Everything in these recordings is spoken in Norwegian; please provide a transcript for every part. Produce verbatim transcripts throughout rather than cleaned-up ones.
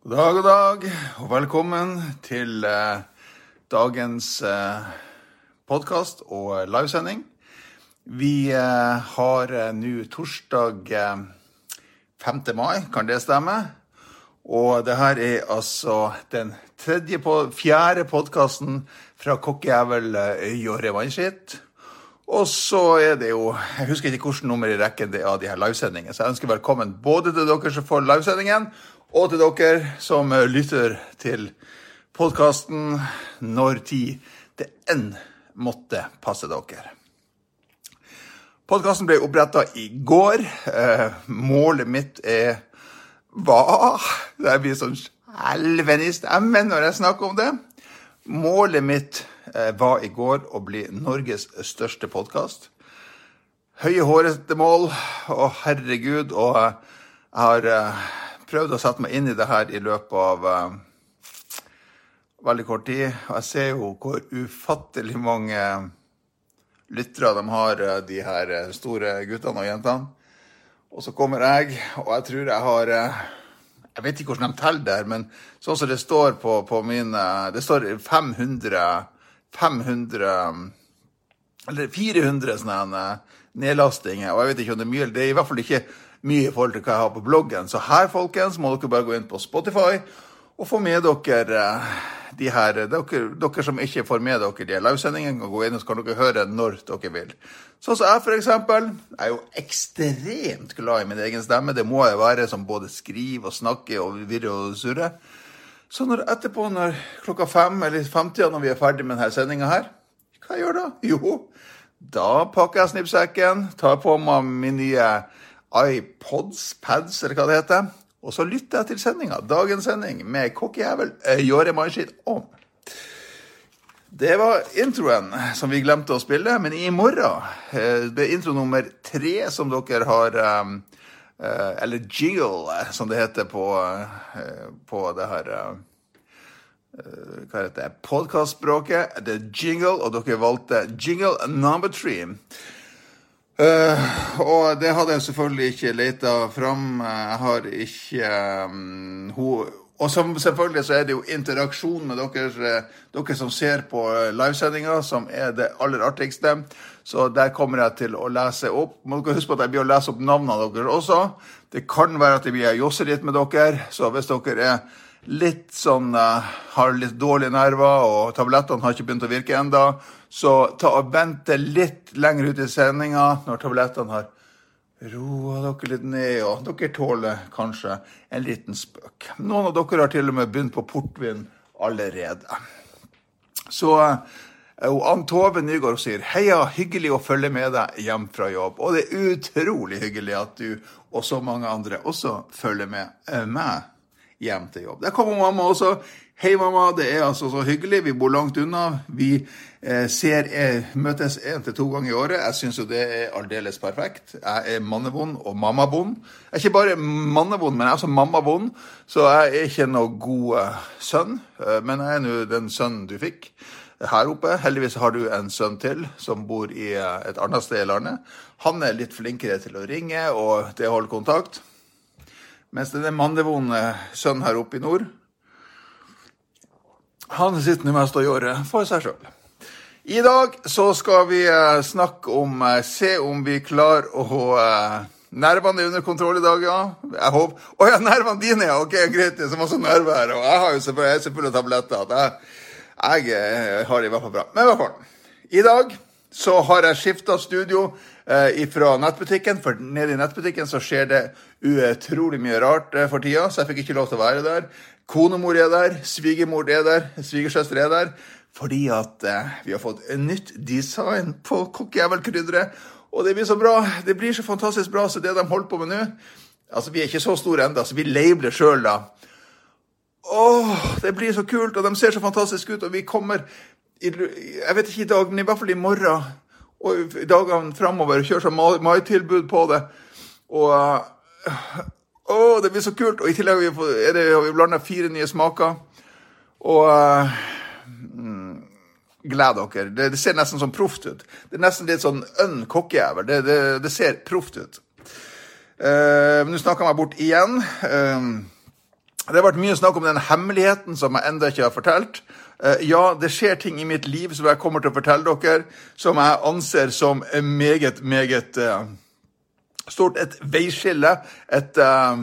God dag, god dag, og velkommen til eh, dagens eh, podcast og livesending. Vi eh, har eh, nå torsdag eh, femte mai, kan det stemme? Og det her er altså den tredje på, fjerde podcasten fra Kokkejævel Øy og Revanskitt. Og så er det jo, jeg husker ikke hvilken nummer i rekken det er av de her livesendingene, så jeg ønsker velkommen både til dere som får livesendingen, og til dere som lytter til podcasten når tid det enn måtte passe dere. Podcasten ble opprettet i går. Eh, målet mitt er hva? Det blir sånn helven i stemmen når jeg snakker om det. Målet mitt eh, var i går å bli Norges største podcast. Høye hårete mål, å herregud, og jeg har... Eh, prøvd å sette meg inn i det her i løpet av uh, veldig kort tid, og jeg ser jo hvor ufattelig mange lyttere de har, uh, de her uh, store guttene og jentene. Og så kommer jeg, og jeg tror jeg har, uh, jeg vet ikke hvordan de teller der, men sånn som det står på, på min, uh, det står fem hundre, fem hundre, eller fire hundre sånne uh, nedlastinger, og jeg vet ikke om det er mye, det er i hvert fall ikke mye i forhold til hva jeg har på bloggen. Så her, folkens, må dere bare gå inn på Spotify og få med dere de her, dere, dere som ikke får med dere de livesendingene, kan gå inn og så kan dere høre når dere vil. Sånn som jeg, for eksempel, er jo ekstremt glad i min egen stemme. Det må jeg være som både skriver og snakker og virre og surre. Så når etterpå, når klokka fem eller femtida, når vi er ferdig med denne sendingen her, hva gjør da? Jo, da pakker jeg snippsekken, tar på meg min nye iPods, pads, eller hva det heter. Og så lytter jeg til sendingen, dagens sending, med Kokkejævel Øy og Revanskitt om. Det var introen som vi glemte å spille, men i morgen, det er intro nummer tre som dere har, eller jingle, som det heter på, på det her, hva heter det, podcastspråket, det er jingle, og dere valgte jingle number three. Uh, og det hadde jeg selvfølgelig ikke letet fram. Jeg har ikke um, ho, og som, selvfølgelig så er det jo interaksjon med dere, dere som ser på livesendinger, som er det aller artigste. Så der kommer jeg til å lese opp. Må dere huske på at jeg blir å lese opp navnene deres også. Det kan være at jeg blir å josse litt med dere, så hvis dere er litt sånn, uh, har litt dårlige nerver, og tablettene har ikke begynt å virke enda, så ta og vente litt lenger ut i sendingen, når tablettene har roet dere litt ned, og dere tåler kanskje en liten spøk. Noen av dere har til og med begynt på portvin allerede. Så uh, Ann Tove Nygaard sier, heia, hyggelig å følge med deg hjem fra jobb, og det er utrolig hyggelig at du og så mange andre også følger med uh, meg hjem til jobb. Der kommer mamma også. Hei mamma, det er altså så hyggelig. Vi bor langt unna. Vi eh, ser, eh, møtes en til to ganger i året. Jeg synes jo det er aldeles perfekt. Jeg er mannevond og mammavond. Jeg er ikke bare mannevond, men jeg er også mammavond. Så jeg er ikke noe god uh, sønn, uh, men jeg er nå den sønnen du fikk her oppe. Heldigvis har du en sønn til som bor i uh, et annet sted i landet. Han er litt flinkere til å ringe og det holder kontakt. Mens den mannevonde sønnen her oppe i nord, han sitter nå mest å gjøre for seg selv. I dag så skal vi uh, snakke om, uh, se om vi klarer å ha uh, nervene under kontroll i dag, ja. Jeg håper, å ja, nervene dine, ja, ok, greit, det er så masse nerver her, og jeg har jo selvfølgelig, jeg er selvfølgelig tabletter, at jeg, jeg uh, har det i hvert fall bra. Men i hvert fall, i dag så har jeg skiftet studio eh, fra nettbutikken, for nede i nettbutikken så skjer det utrolig mye rart eh, for tida, så jeg fikk ikke lov til å være der. Konemor er der, svigermor er der, svigersøster er der, fordi at eh, vi har fått en nytt design på Kokkejævel-krydderet, og det blir så bra, det blir så fantastisk bra, så det de holder på med nå, altså vi er ikke så store enda, så vi labler selv da. Åh, det blir så kult, og de ser så fantastisk ut, og vi kommer... jeg vet ikke i dag, men i hvert fall i morgen og i dagene fremover kjører så mai-tilbud på det og å, det blir så kult, og i tillegg har vi, er det, har vi blandet fire nye smaker og mm, gled dere, det, det ser nesten sånn proft ut, det er nesten litt sånn ønn kokkejævel, det, det, det ser proft ut uh, men nå snakker jeg meg bort igjen uh, Det har vært mye snakk om den hemmeligheten som jeg enda ikke har fortalt. Ja, det skjer ting i mitt liv som jeg kommer til å fortelle dere, som jeg anser som meget, meget uh, stort. Et veiskille, et... Uh,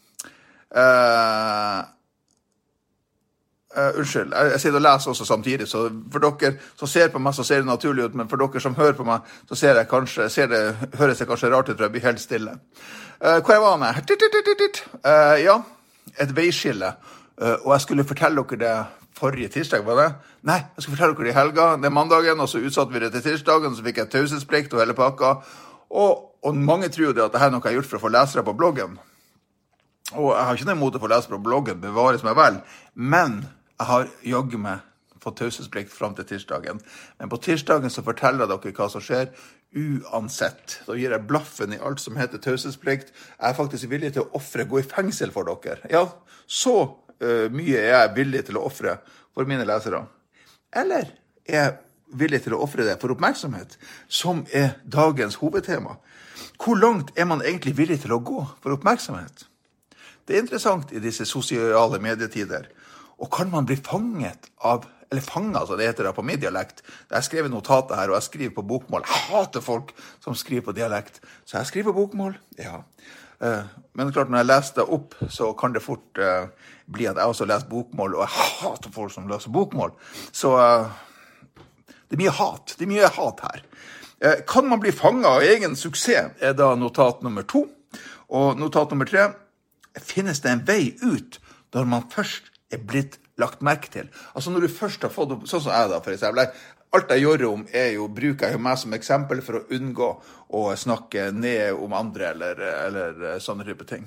uh, uh, unnskyld, jeg, jeg sitter og leser også samtidig, så for dere som ser på meg, så ser det naturlig ut, men for dere som hører på meg, så ser jeg kanskje, ser det, høres det kanskje rart ut, for jeg blir helt stille. Uh, hvor jeg var med? Uh, ja. Et veiskille, og jeg skulle fortelle dere det forrige tirsdag, var det? Nei, jeg skulle fortelle dere det i helga, det er mandagen, og så utsatte vi det til tirsdagen, så fikk jeg taushetsplikt og hele pakka, og, og mange tror det at dette er noe jeg har gjort for å få lesere på bloggen, og jeg har ikke noe imot å få lesere på bloggen, bevares meg vel, men jeg har jagget meg fått taushetsplikt frem til tirsdagen, men på tirsdagen så forteller jeg dere hva som skjer, uansett. Da gir jeg blaffen i alt som heter taushetsplikt. Jeg er faktisk villig til å offre, gå i fengsel for dere. Ja, så uh, mye er jeg villig til å offre for mine lesere. Eller er jeg villig til å offre det for oppmerksomhet, som er dagens hovedtema. Hvor langt er man egentlig villig til å gå for oppmerksomhet? Det er interessant i disse sosiale medietider. Og kan man bli fanget av, eller fanget, altså det heter det på min dialekt. Jeg skriver notater her, og jeg skriver på bokmål. Jeg hater folk som skriver på dialekt. Så jeg skriver bokmål, ja. Men klart, når jeg leser det opp, så kan det fort uh, bli at jeg også leser bokmål, og jeg hater folk som leser bokmål. Så uh, det er mye hat, det er mye hat her. Uh, kan man bli fanget av egen suksess, er da notat nummer to. Og notat nummer tre, finnes det en vei ut når man først er blitt lagt merke til. Altså når du først har fått opp, sånn som jeg da for eksempel, alt jeg gjør om er jo, bruker jeg jo meg som eksempel for å unngå å snakke ned om andre eller, eller sånne type ting.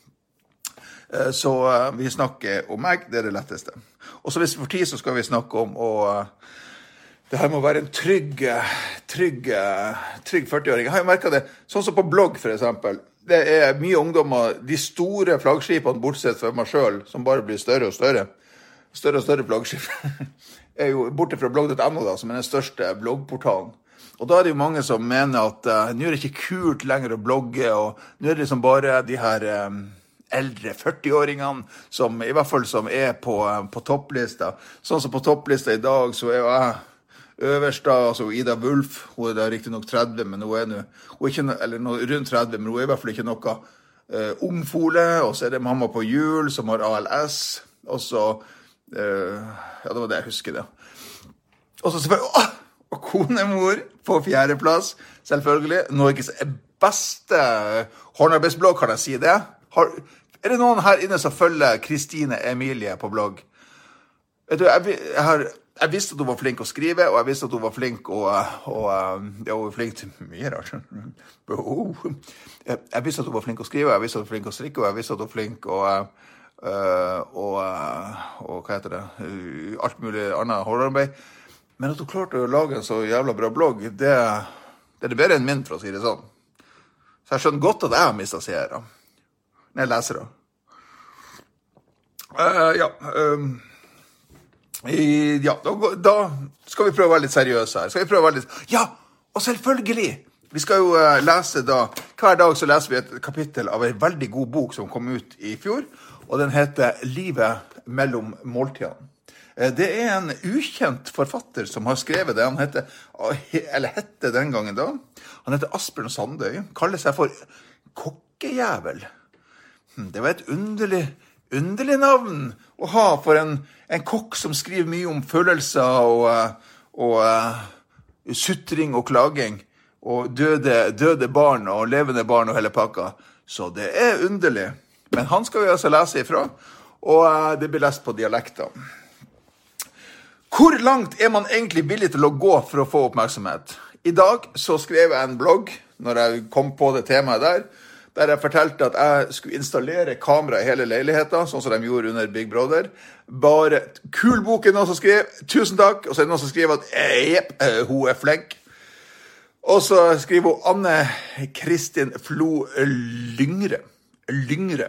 Så vi snakker om meg, det er det letteste. Og så hvis vi får tid så skal vi snakke om, og det her må være en trygg, trygg, trygg førti-åring. Jeg har jo merket det, sånn som på blogg for eksempel, det er mye ungdommer, de store flaggskipene bortsett fra meg selv, som bare blir større og større, større og større flaggskip, er jo borte fra blogg punktum no da, som er den største bloggportalen. Og da er det jo mange som mener at uh, nå er det ikke kult lenger å blogge, og nå er det liksom bare de her um, eldre førti-åringene, som i hvert fall som er på, uh, på topplista. Sånn som på topplista i dag, så er jo jeg øverst da, altså Ida Wulf, hun er da riktig nok tretti, men hun er nå, hun er ikke, eller no, rundt tretti, men hun er i hvert fall ikke noe uh, ungfole, og så er det mamma på jul som har A L S, og så, uh, ja det var det jeg husker det. Og så selvfølgelig, åh, og konemor på fjerdeplass, selvfølgelig, Norges beste håndarbeidsblogg, kan jeg si det. Har, er det noen her inne som følger Kristine Emilie på blogg? Vet du, jeg, jeg har... Jeg visste at hun var flink å skrive, og jeg visste at hun var flink å, og, ja, hun var flink til mye rart. Jeg visste at hun var flink å skrive, jeg visste at hun var flink å strikke, og jeg visste at hun var flink å, og, og, og hva heter det, alt mulig annet håndarbeid. Men at hun klarte å lage en så jævla bra blogg, det, det er det bedre enn min, for å si det sånn. Så jeg skjønner godt at jeg har mistet seere, når jeg leser det. Uh, ja, um, I, ja, da, da skal vi prøve å være litt seriøse her. Skal vi prøve å være litt... Ja, og selvfølgelig! Vi skal jo uh, lese da... Hver dag så leser vi et kapittel av en veldig god bok som kom ut i fjor, og den heter Livet mellom måltidene. Uh, det er en ukjent forfatter som har skrevet det. Han heter, eller hette den gangen da, han heter Asbjørn Sandøy, kaller seg for kokkejævel. Det var et underlig... underlig navn å ha for en, en kokk som skriver mye om følelser og, og uh, suttring og klaging, og døde, døde barn og levende barn og hele pakka. Så det er underlig. Men han skal vi altså lese ifra, og uh, det blir lest på dialekter. Hvor langt er man egentlig villig til å gå for å få oppmerksomhet? I dag så skrev jeg en blogg, når jeg kom på det temaet der, der jeg fortalte at jeg skulle installere kamera i hele leiligheten, sånn som de gjorde under Big Brother. Bare kul bok er noen som skrev, tusen takk, og så er det noen som skrev at jepp, hun er flink. Og så skriver hun Anne Kristin Flo Lyngre. Lyngre.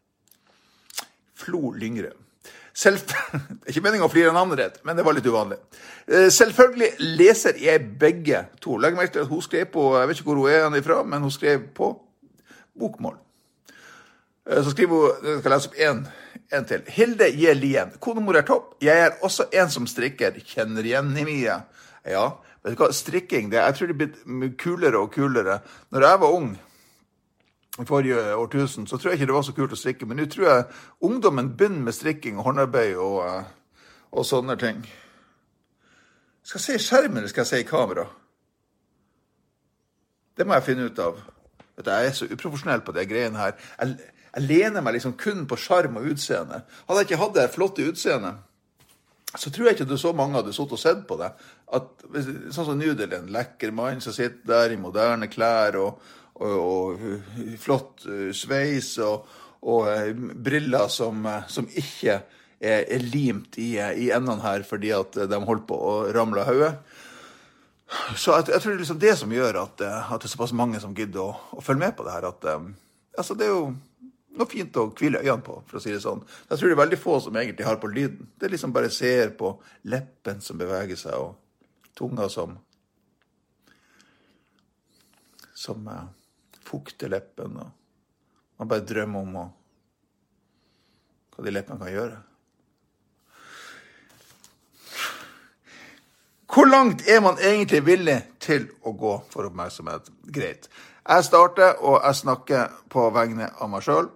Flo Lyngre. Selv... Det er ikke meningen å flire navnet rett, men det var litt uvanlig. Selvfølgelig leser jeg begge to. Legg meg til at hun skrev på, jeg vet ikke hvor hun er han ifra, men hun skrev på bokmål. Så skriver hun, jeg skal lese opp en, en til. Hilde J. Lien. Konemor er topp. Jeg er også en som strikker. Kjenner igjen i mye. Ja, vet du hva? Strikking, det, jeg tror det blir kulere og kulere. Når jeg var ung, i forrige årtusen, så tror jeg ikke det var så kult å strikke, men nå tror jeg ungdommen begynner med strikking og håndarbeid og, og sånne ting. Skal jeg se i skjermen, eller skal jeg se i kamera? Det må jeg finne ut av. Vet du, jeg er så uprofesjonell på det greiene her. Jeg, jeg lener meg liksom kun på skjerm og utseende. Hadde jeg ikke hatt det flotte utseende, så tror jeg ikke du så mange hadde suttet og sett på det. At, sånn som nå, det er en lekker mann som sitter der i moderne klær og, og, og flott sveis og, og briller som, som ikke er, er limt i, i endene her fordi at de holder på å ramle av hodet. Så jeg, jeg tror det er liksom det som gjør at, at det er såpass mange som gidder å, å følge med på det her. At, um, altså det er jo noe fint å hvile øynene på, for å si det sånn. Jeg tror det er veldig få som egentlig har på lyden. Det er liksom bare ser på leppen som beveger seg, og tunga som, som uh, fukter leppen, og man bare drømmer om å, hva de leppene kan gjøre. Hvor langt er man egentlig villig til å gå for oppmerksomhet? Greit. Jeg starter, og jeg snakker på vegne av meg selv.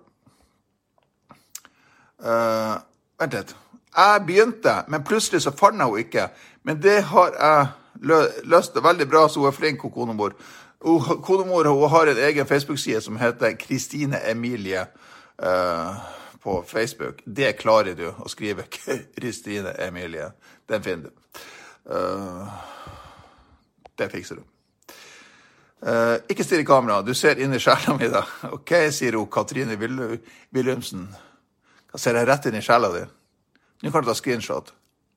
Uh, vent litt. Jeg begynte, men plutselig så fant jeg henne ikke. Men det har jeg lø- løst det veldig bra, så hun er flink, hun konemor. Hun, konemor hun har en egen Facebook-side som heter Kristine Emilie uh, på Facebook. Det klarer du å skrive, Kristine Emilie. Den finner du. Uh, det fikser du. Uh, ikke stirr i kamera, du ser inn i sjela mi da. Ok, sier hun, Katrine Will- Willumsen. Jeg ser jeg rett inn i sjela di. Nå kan du ta screenshot.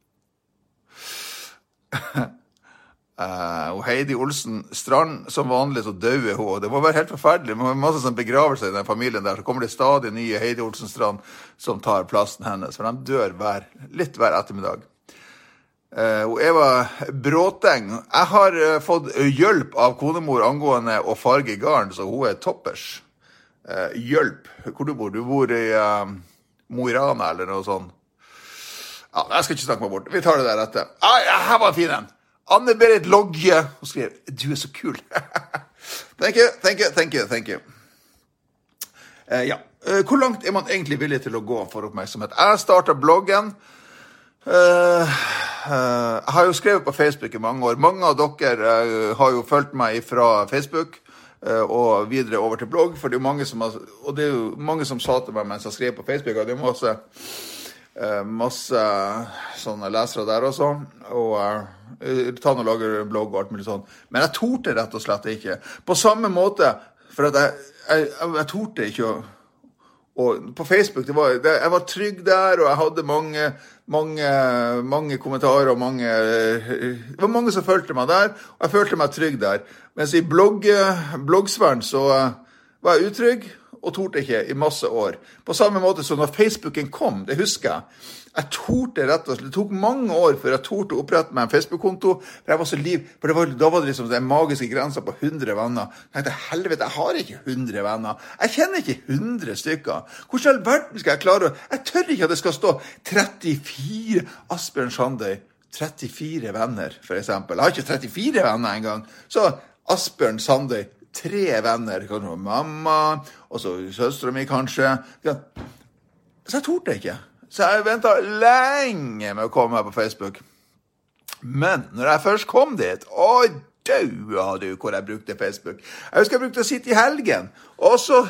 uh, og Heidi Olsen Strand, som vanlig så døde hun. Det må være helt forferdelig. Det må være masse sånn begravelse i den familien der. Så kommer det stadig nye Heidi Olsen Strand som tar plassen hennes. For de dør hver, litt hver ettermiddag. Uh, og Eva Bråteng, jeg har uh, fått hjelp av konemor angående å farge garn, så hun er toppers. Uh, hjelp. Hvor du bor? Du bor i uh, Mo i Rana eller noe sånt. Ja, jeg skal ikke snakke meg bort. Vi tar det der etter. Ah, ja, her var fin en. Anne-Berit Logge. Hun skrev, du er så kul. Thank you, thank you, thank you, thank you. Uh, ja, uh, hvor langt er man egentlig villig til å gå for oppmerksomhet? Jeg startet bloggen. Uh, uh, jeg har jo skrevet på Facebook i mange år. Mange av dere uh, har jo følt meg fra Facebook uh, og videre over til blogg, for det er jo mange som har, og det er jo mange som sa til meg mens jeg skrev på Facebook, og det er masse, uh, masse sånne lesere der også, og uh, ta og lage blogg og alt mulig sånn. Men jeg torte rett og slett ikke. På samme måte, for at jeg, jeg, jeg, jeg torte ikke å og på Facebook, det var, det, jeg var trygg der, og jeg hadde mange, mange, mange kommentarer, og mange, det var mange som følte meg der, og jeg følte meg trygg der. Mens i blogg, bloggsfæren så var jeg utrygg, og torte ikke i masse år. På samme måte som når Facebooken kom, det husker jeg. Jeg torte rett og slett, det tok mange år før jeg torte å opprette meg en Facebook-konto, for jeg var så liv, for det var, da var det liksom den magiske grensen på hundre venner. Jeg tenkte, helvete, jeg har ikke hundre venner. Jeg kjenner ikke hundre stykker. Hvordan all verden skal jeg klare å, jeg tør ikke at det skal stå trettifire, Asbjørn Sandøy, trettifire venner, for eksempel. Jeg har ikke trettifire venner engang. Så Asbjørn Sandøy, tre venner, kanskje mamma, og så søsteren min kanskje. Så jeg torte ikke. Så jeg ventet lenge med å komme her på Facebook. Men når jeg først kom dit, å daua du hvor jeg brukte Facebook. Jeg husker jeg brukte å sitte i helgen, og så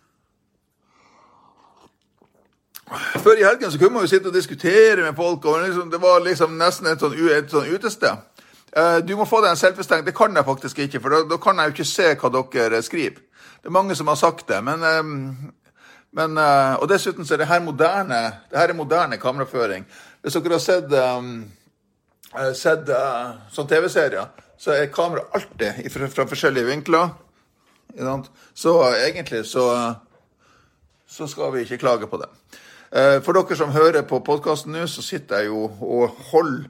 før i helgen så kunne man jo sitte og diskutere med folk, og liksom, det var liksom nesten et sånn, et sånn utested. Du må få deg en selvbestengt, det kan jeg faktisk ikke, for da, da kan jeg jo ikke se hva dere skriver. Det er mange som har sagt det, men... Men, uh, og dessuten så er det her moderne, det her er moderne kameraføring. Hvis dere har sett, um, sett uh, sånn tv-serier, så er kamera alltid fra, fra forskjellige vinkler. Så uh, egentlig så, uh, så skal vi ikke klage på det. Uh, for dere som hører på podcasten nå, så sitter jeg jo og holder,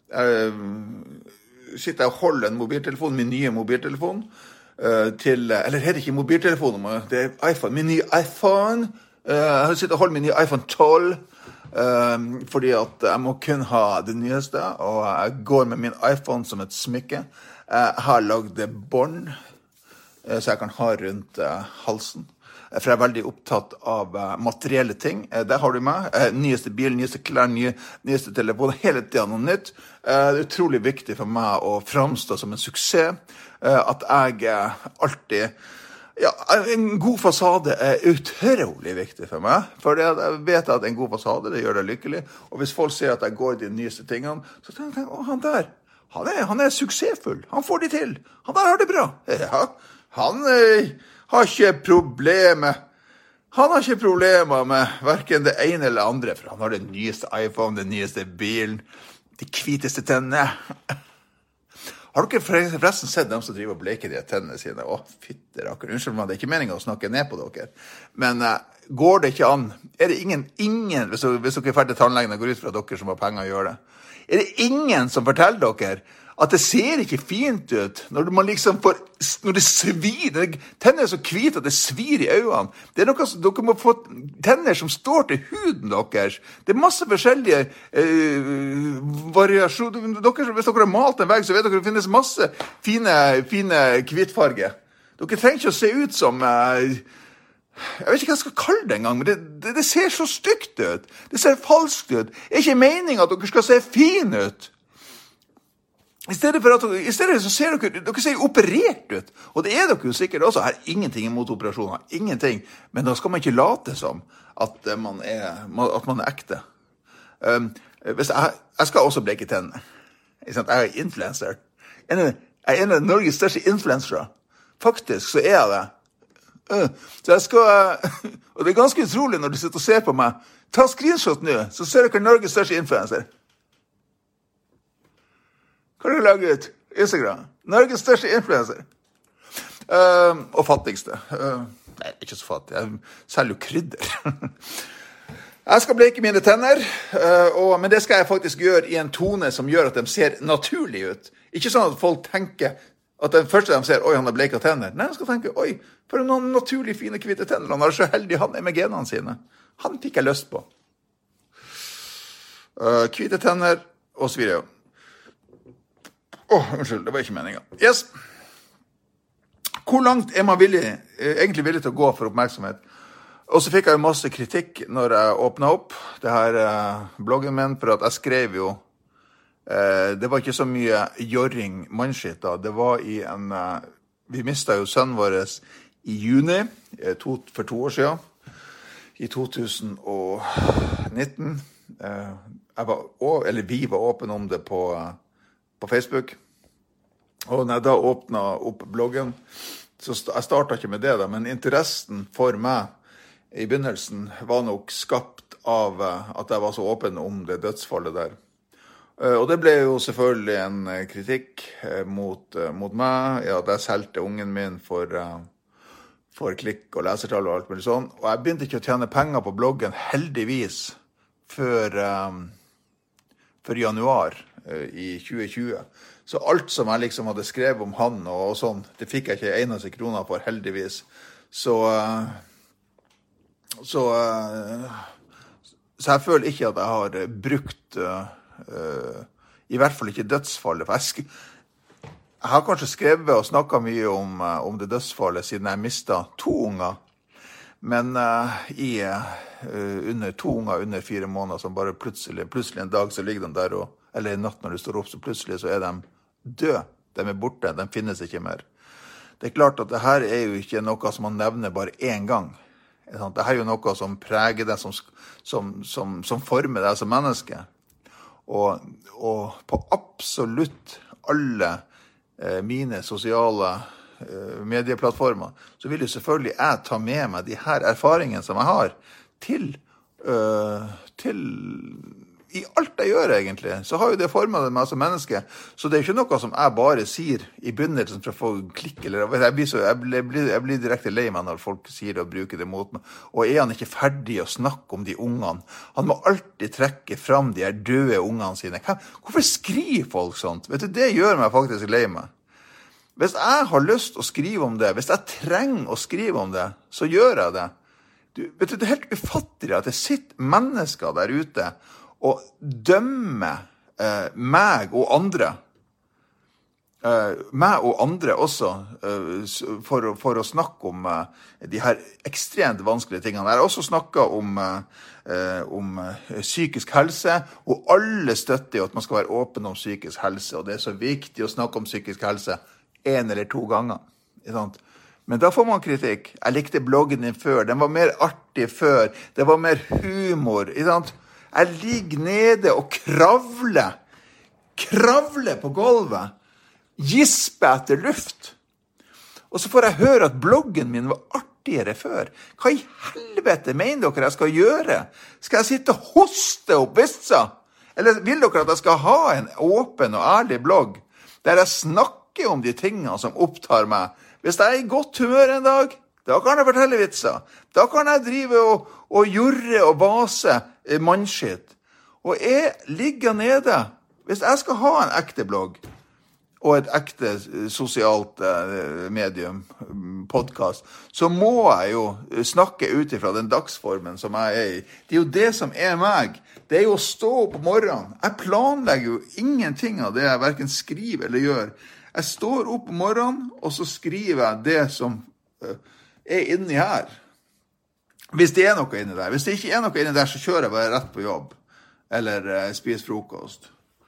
uh, sitter jeg og holder en mobiltelefon, min nye mobiltelefon, Uh, til, eller er det ikke mobiltelefonen, det er iPhone, min nye iPhone Jeg har sittet og holdt min nye iPhone tolv, um, fordi at jeg må kun ha det nyeste, og jeg går med min iPhone som et smykke. Jeg har laget bånd, så jeg kan ha rundt uh, halsen. For jeg er veldig opptatt av uh, materielle ting. Uh, der har du meg. Uh, nyeste bil, nyeste klær, nye, nyeste telefon, hele tiden noe nytt. Uh, det er utrolig viktig for meg å framstå som en suksess. Uh, at jeg uh, alltid... Ja, en god fasade er utrolig viktig for meg. For jeg vet at en god fasade, det gjør deg lykkelig. Og hvis folk ser at jeg går i de nyeste tingene, så tenker jeg, å, han der, han er, han er suksessfull. Han får de til. Han der har det bra. Ja, han... Uh, har ikke problemer. Han har ikke problemer med hverken det ene eller andre, for han har den nyeste iPhone, den nyeste bilen, de hviteste tennene. Har dere forresten sett dem som driver og bleker de tennene sine? Å, fytte rakker, unnskyld meg, det er ikke meningen å snakke ned på dere. Men uh, går det ikke an? Er det ingen, ingen, hvis, hvis dere er ferdig tannlegen og går ut fra dere som har penger å gjøre det, er det ingen som forteller dere at det ser ikke fint ut når man liksom får, når det svir, tenner er så hvite at det svir i øynene. Det er noe som, dere må få tenner som står til huden deres. Det er masse forskjellige eh, variasjoner. Dere, hvis dere har malt en vegg, så vet dere at det finnes masse fine, fine hvitfarger. Dere trenger ikke å se ut som... Eh, jeg vet ikke hva jeg skal kalle det engang, men det, det, det ser så stygt ut. Det ser falskt ut. Det er ikke meningen at dere skal se fin ut. I stedet for at i stedet så ser dere, dere ser operert ut, og det er dere jo sikkert også. Her er ingenting imot operasjoner, ingenting, men da skal man ikke late som at man er, at man er ekte. Um, hvis jeg, jeg skal også bleke tennene. Jeg er influencer. Jeg er en av Norges største influensere. Faktisk så er jeg det. Uh, så jeg skal, og det er ganske utrolig når du sitter og ser på meg. Ta screenshot nå, så ser dere Norges største influencer. Hva har du laget ut? Instagram. Norges største influencer. Uh, og fattigste. Uh, nei, ikke så fattig. Jeg selger jo krydder. Jeg skal bleke mine tenner, uh, og, men det skal jeg faktisk gjøre i en tone som gjør at de ser naturlig ut. Ikke sånn at folk tenker at den første de ser, oi, han har bleket tenner. Nei, de skal tenke, oi, for noen naturlig fine hvite tenner. Han er så heldig, han er med genene sine. Han fikk jeg lyst på. Uh, hvite tenner, og så videre. Åh, oh, unnskyld, det var ikke meningen. Yes. Hvor langt er man villig, egentlig villig til å gå for oppmerksomhet? Og så fikk jeg jo masse kritikk når jeg åpnet opp det her uh, bloggen min, for at jeg skrev jo, uh, det var ikke så mye jorring mannskitt da. Det var i en, uh, vi mistet jo sønnen vår i juni, uh, to, for to år siden, i to tusen nitten. Uh, jeg var, eller vi var åpne om det på... Uh, på Facebook. Og når jeg da åpnet opp bloggen, så st- jeg startet ikke med det da, men interessen for meg i begynnelsen var nok skapt av uh, at jeg var så åpen om det dødsfallet der. Uh, og det ble jo selvfølgelig en uh, kritikk uh, mot, uh, mot meg, ja, at jeg selte ungen min for, uh, for klikk og lesertall og alt mulig sånn. Og jeg begynte ikke å tjene penger på bloggen, heldigvis, før, um, før januar i tjue tjue. Så alt som jeg liksom hadde skrevet om han og, og sånn, det fikk jeg ikke eneste kroner for, heldigvis. Så, så, så jeg føler ikke at jeg har brukt, uh, i hvert fall ikke dødsfallet. For jeg, sk- jeg har kanskje skrevet og snakket mye om, om det dødsfallet siden jeg mistet to unger. Men uh, i uh, under to unger under fire måneder, som bare plutselig, plutselig en dag så ligger de der og eller en natt når du står opp, så plutselig så er de døde. De er borte, de finnes ikke mer. Det er klart at det her er jo ikke noe som man nevner bare en gang. Det her er jo noe som preger deg, som, som, som, som former deg som menneske. Og, og på absolutt alle eh, mine sosiale eh, medieplattformer, så vil jo selvfølgelig jeg ta med meg de her erfaringene som jeg har, til, øh, til i alt jeg gjør egentlig, så har jo det formet meg som menneske. Så det er ikke noe som jeg bare sier i begynnelsen for å få klikk, eller jeg blir, så, jeg blir, jeg blir, jeg blir direkte lei meg når folk sier og bruker det mot meg. Og er han ikke ferdig å snakke om de ungene? Han må alltid trekke fram de her døde ungene sine. Hvorfor skriver folk sånt? Vet du, det gjør meg faktisk lei meg. Hvis jeg har lyst å skrive om det, hvis jeg trenger å skrive om det, så gjør jeg det. du, vet du, det er helt ufattelig at det sitter mennesker der ute og dømmer eh, meg og andre. Uh, meg og andre også, uh, for, for å snakke om uh, de her ekstremt vanskelige tingene. Jeg har også snakket om, uh, om uh, psykisk helse, og alle støtter jo at man skal være åpen om psykisk helse, og det er så viktig å snakke om psykisk helse en eller to ganger. Ikke sant? Men da får man kritikk. Jeg likte bloggen din før, den var mer artig før, det var mer humor. Ikke sant? Jeg ligger nede og kravler, kravler på gulvet, gispe etter luft. Og så får jeg høre at bloggen min var artigere før. Hva i helvete mener dere jeg skal gjøre? Skal jeg sitte og hoste opp vitser? Eller vil dere at jeg skal ha en åpen og ærlig blogg, der jeg snakker om de tingene som opptar meg? Hvis jeg er i godt humør en dag, da kan jeg fortelle vitser. Da kan jeg drive og, og jurre og vase mannskitt. Og jeg ligger nede. Hvis jeg skal ha en ekte blogg, og et ekte sosialt eh, medium, podcast, så må jeg jo snakke ut ifra den dagsformen som jeg er i. Det er jo det som er meg. Det er jo å stå opp om morgenen. Jeg planlegger jo ingenting av det jeg hverken skriver eller gjør. Jeg står opp om morgenen, og så skriver jeg det som eh, er inni her. Hvis det er noe inni der. Hvis det ikke er noe inni der, så kjører jeg bare rett på jobb. Eller eh, spiser frokost.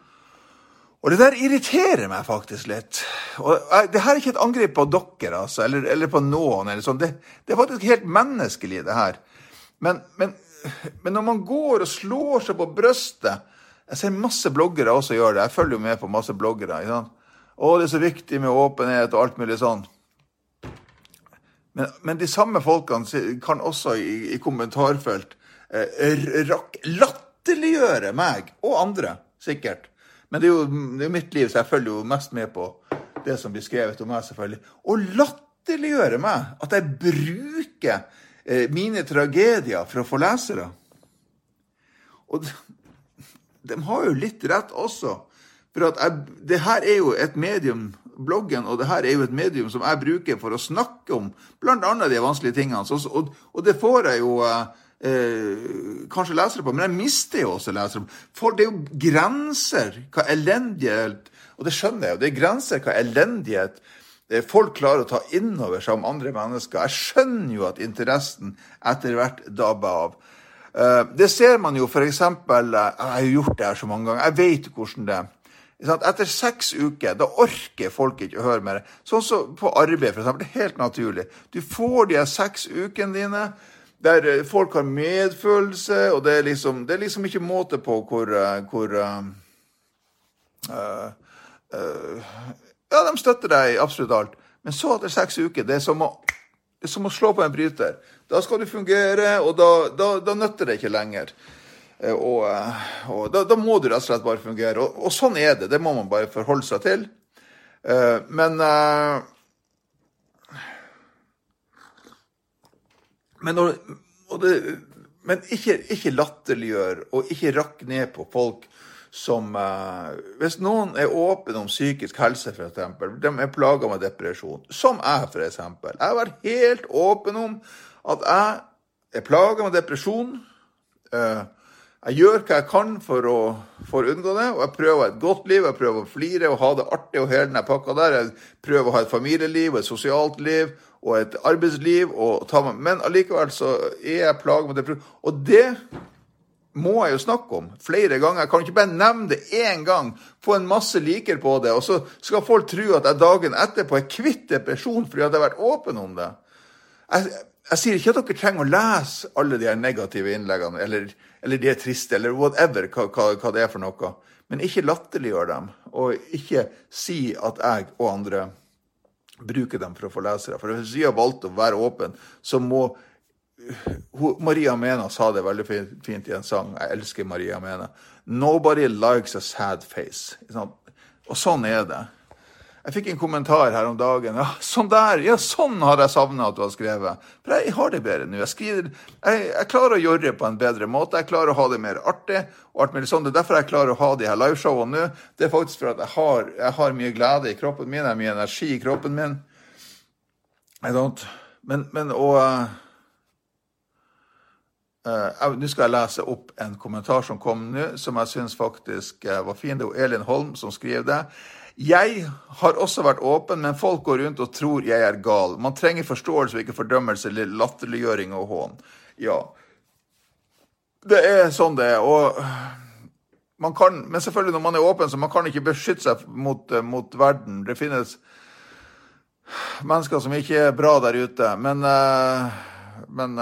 Og det der irriterer meg faktisk litt. Og det her er ikke et angrep på dere, altså, eller, eller på noen, eller sånn. Det, det er faktisk helt menneskelig, det her. Men, men, men når man går og slår seg på brøstet, jeg ser masse bloggere også gjør det, jeg følger jo med på masse bloggere, ikke sant? Å, det er så viktig med åpenhet og alt mulig sånn. Men, men de samme folkene kan også i, i kommentarfelt eh, rak, latterliggjøre meg og andre, sikkert. Men det er, jo, det er mitt liv, så jeg følger jo mest med på det som blir skrevet om meg, selvfølgelig. Og latterliggjøre meg at jeg bruker eh, mine tragedier for å få lesere. Og de, de har jo litt rett også. For at jeg, det her er jo et medium, bloggen, og det her er jo et medium som jeg bruker for å snakke om blant annet de vanskelige tingene. Så, og, og det får jeg jo... Eh, Eh, kanskje lesere på, men jeg mister jo også lesere på. For det er jo grenser hva elendighet, og det skjønner jeg jo, det er grenser hva elendighet eh, folk klarer å ta innover seg om andre mennesker. Jeg skjønner jo at interessen etter hvert dabber av. Eh, det ser man jo for eksempel, jeg har jo gjort det her så mange ganger, jeg vet hvordan det er. Etter seks uker, da orker folk ikke å høre mer. Sånn som på arbeid, for eksempel, det er helt naturlig. Du får de seks ukene dine, der folk har medfølelse, og det er liksom, det er liksom ikke måte på hvor, hvor uh, uh, uh, ja, de støtter deg absolutt alt. Men så etter seks uker, det er som å, det er som å slå på en bryter. Da skal du fungere, og da, da, da nøtter det ikke lenger. Uh, og og da, da må du rett og slett bare fungere. Og, og sånn er det, det må man bare forholde seg til. Uh, men... Uh, Men, når, og det, men ikke, ikke latterliggjør og ikke rakk ned på folk som, eh, hvis noen er åpen om psykisk helse for eksempel, de er plaget med depresjon, som jeg for eksempel. Jeg har vært helt åpen om at jeg er plaget med depresjon. Eh, jeg gjør hva jeg kan for å, for å unngå det, og jeg prøver et godt liv, jeg prøver å flire og ha det artig og hele denne pakka der. Jeg prøver å ha et familieliv og et sosialt liv, og et arbeidsliv, og ta meg, men allikevel så er jeg plaget med det. Og det må jeg jo snakke om flere ganger. Jeg kan ikke bare nevne det en gang, få en masse liker på det, og så skal folk tro at jeg dagen etterpå er kvitt depresjon fordi at jeg har vært åpen om det. Jeg, jeg sier ikke at dere trenger å lese alle de her negative innleggene, eller, eller de er triste, eller whatever, hva, hva, hva det er for noe. Men ikke latterliggjør dem, og ikke si at jeg og andre bruke dem for å få lesere. For hvis vi har valgt å være åpen, så må... Maria Mena sa det veldig fint i en sang. Jeg elsker Maria Mena. Nobody likes a sad face. Og sånn er det. Jeg fikk en kommentar her om dagen. Ja, sånn der, ja, sånn har jeg savnet at du har skrevet. For jeg har det bedre nå. Jeg, skriver, jeg, jeg klarer å gjøre det på en bedre måte. Jeg klarer å ha det mer artig. Og alt mulig sånn. Det er derfor jeg klarer å ha de her liveshowene nå. Det er faktisk for at jeg har, jeg har mye glede i kroppen min. Jeg har mye energi i kroppen min. I don't. Men, men og... uh, nå skal jeg lese opp en kommentar som kom nå, som jeg synes faktisk uh, var fin. Det var Elin Holm som skrev det. Jeg har også vært åpen, men folk går rundt og tror jeg er gal. Man trenger forståelse og ikke fordømmelse eller latterliggjøring og hån. Ja, det er sånn det er, og man kan, men selvfølgelig når man er åpen, så man kan ikke beskytte seg mot, mot verden. Det finnes mennesker som ikke er bra der ute, men, men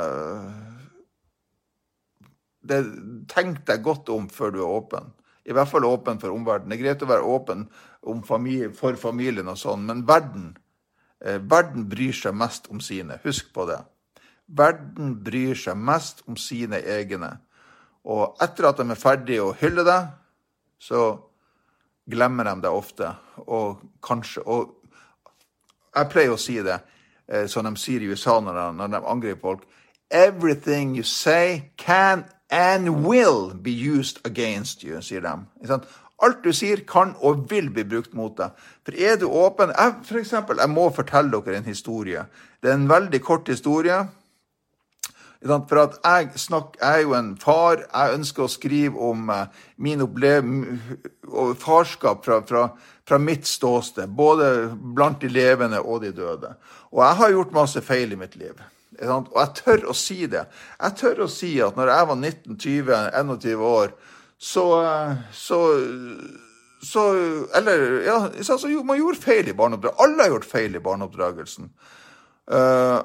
det, tenk deg godt om før du er åpen. I hvert fall åpen for omverdenen. Det er greit å være åpen om familie, for familien og sånn, men verden, eh, verden bryr seg mest om sine. Husk på det. Verden bryr seg mest om sine egne. Og etter at de er ferdige å hylle deg, så glemmer de det ofte. Og kanskje, og jeg pleier å si det, eh, som de sier i U S A når de, når de angriper folk. Everything you say can and will be used against you, sier de. Alt du sier kan og vil bli brukt mot deg. For er du åpen, jeg, for eksempel, jeg må fortelle dere en historie. Det er en veldig kort historie. For at jeg, snakker, jeg er jo en far, jeg ønsker å skrive om min opplevelse og farskap fra, fra, fra mitt ståsted, både blant de levende og de døde. Og jeg har gjort masse feil i mitt liv. Og jeg tør å si det. Jeg tør å si at når jeg var nitten, tjue, einogtyve år, så, så, så, eller, ja, så, så man gjorde feil i barneoppdragelsen. Alle har gjort feil i barneoppdragelsen. Uh,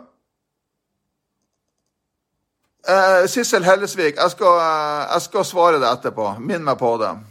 uh, Sissel Hellesvik, jeg skal, jeg skal svare det etterpå. Minn meg på det.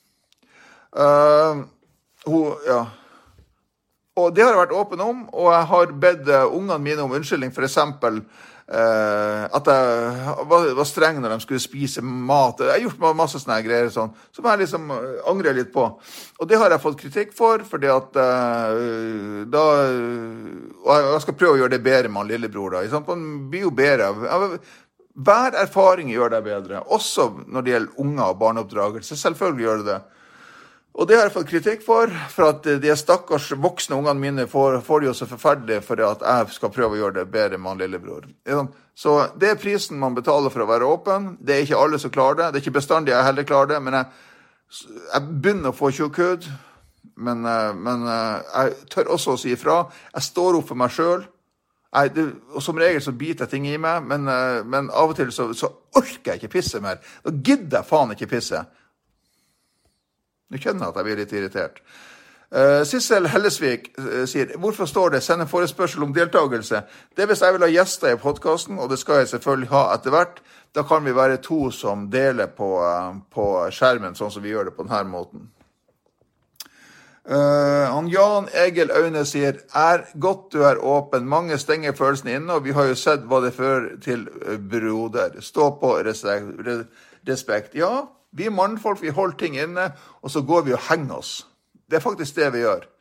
Uh, hun, ja... Og det har jeg vært åpen om, og jeg har bedt ungene mine om unnskyldning, for eksempel eh, at jeg var, var streng når de skulle spise mat. Jeg har gjort masse sånne greier sånn, som jeg liksom angrer litt på. Og det har jeg fått kritikk for, fordi at eh, da, og jeg skal prøve å gjøre det bedre med han lillebror da, man blir jo bedre. Hver erfaring gjør det bedre, også når det gjelder unger og barneoppdragelse, selvfølgelig gjør det det. Og det har jeg fått kritikk for, for at de stakkars voksne ungene mine får, får det jo så forferdelig for at jeg skal prøve å gjøre det bedre med han lillebror. Så det er prisen man betaler for å være åpen. Det er ikke alle som klarer det. Det er ikke bestandig jeg heller klarer det, men jeg, jeg begynner å få tjukk hud. Men, men jeg tør også å si ifra. Jeg står opp for meg selv. Jeg, det, og som regel så biter jeg ting i meg, men, men av og til så, så orker jeg ikke pisse mer. Da gidder jeg faen ikke pisse. Nå kjenner jeg at jeg blir litt irritert. Uh, Sissel Hellesvik uh, sier, hvorfor står det, send en forespørsel om deltagelse? Det er hvis jeg vil ha gjester i podcasten, og det skal jeg selvfølgelig ha etter hvert. Da kan vi være to som deler på, uh, på skjermen, sånn som vi gjør det på denne måten. Uh, han Jan Egil Aune sier, er godt du er åpen, mange stenger følelsene inne, og vi har jo sett hva det fører til uh, broder. Stå på respekt. respekt. Ja, vi mannfolk, vi holder ting inne, og så går vi og henger oss. Det er faktisk det vi gjør.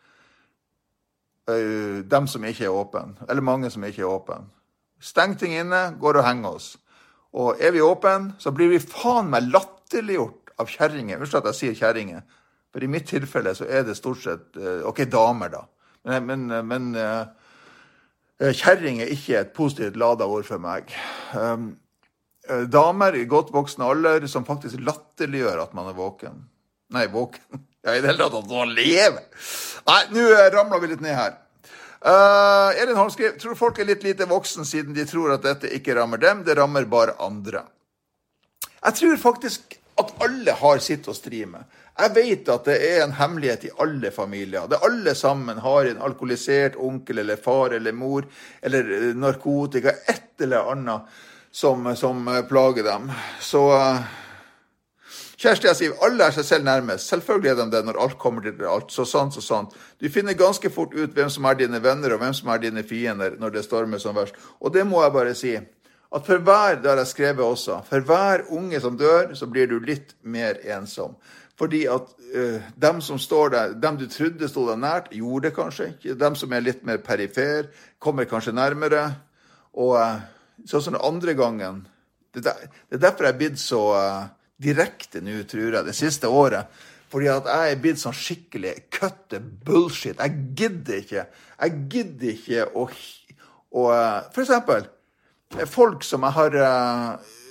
Uh, dem som ikke er åpen, eller mange som ikke er åpen. Steng ting inne, går og henger oss. Og er vi åpen, så blir vi faen meg latterliggjort av kjerringer. Forstår at jeg sier kjerringer. For i mitt tilfelle så er det stort sett, uh, ok, damer da. Men, men, men uh, kjerring er ikke et positivt ladet ord for meg. Um, Damer i godt voksne alder som faktisk latterliggjør at man er våken. Nei, våken. Ja, i det hele tatt at man lever. Nei, nå ramler vi litt ned her. Uh, Elin Holm skriver, tror folk er litt lite voksen siden de tror at dette ikke rammer dem, det rammer bare andre. Jeg tror faktisk at alle har sitt å stri med. Jeg vet at det er en hemmelighet i alle familier. Det alle sammen har en alkoholisert onkel eller far eller mor, eller narkotika, et eller annet. Som, som plager dem. Så uh, Kjersti, jeg sier, alle er seg selv nærmest. Selvfølgelig er de det når alt kommer til alt. Så sant, så sant. Du finner ganske fort ut hvem som er dine venner og hvem som er dine fiender når det stormer som verst. Og det må jeg bare si. At for hver, det har jeg skrevet også, for hver unge som dør, så blir du litt mer ensom. Fordi at uh, dem som står der, dem du trodde stod deg nært, gjorde det kanskje ikke. Dem som er litt mer perifer, kommer kanskje nærmere. Og uh, sånn som den andre gangen. Det, der, det er derfor jeg er blitt så uh, direkte nå, tror jeg, det siste året. Fordi at jeg er blitt sånn skikkelig køtte bullshit. Jeg gidder ikke. Jeg gidder ikke å... Og, uh, for eksempel, folk som jeg har... Uh,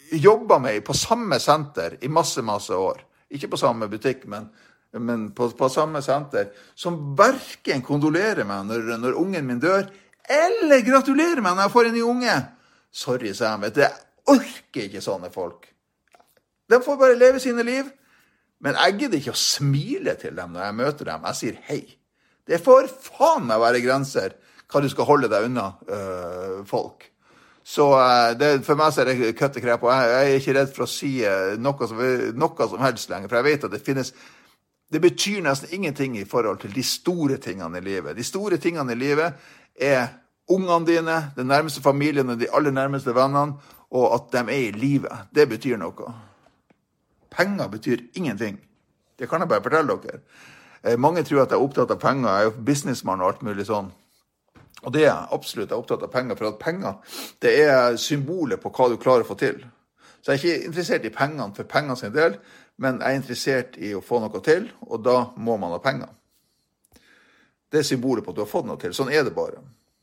jobbet med på samme senter i masse, masse år. Ikke på samme butikk, men, men på, på samme senter, som hverken kondolerer meg når, når ungen min dør, eller gratulerer meg når jeg får en ny unge. Sorry, Sam, vet du, jeg orker ikke sånne folk. De får bare leve sine liv, men jeg gidder ikke å smile til dem når jeg møter dem. Jeg sier hei. Det får faen meg være grenser hva du skal holde deg unna øh, folk. Så uh, det, for meg så er det køttekrepp, og jeg, jeg er ikke redd for å si uh, noe, som, noe som helst lenger, for jeg vet at det finnes, det betyr nesten ingenting i forhold til de store tingene i livet. De store tingene i livet er ungene dine, den nærmeste familien og de aller nærmeste vennene, og at de er i livet. Det betyr noe. Penger betyr ingenting. Det kan jeg bare fortelle dere. Uh, mange tror at jeg er opptatt av penger, jeg er jo businessmann og alt mulig sånn. Og det er absolutt jeg er opptatt av penger, for at penger, det er symbolet på hva du klarer å få til. Så jeg er ikke interessert i pengene for pengene sin del, men jeg er interessert i å få noe til, og da må man ha penger. Det er symbolet på at du har fått noe til. Sånn er det bare.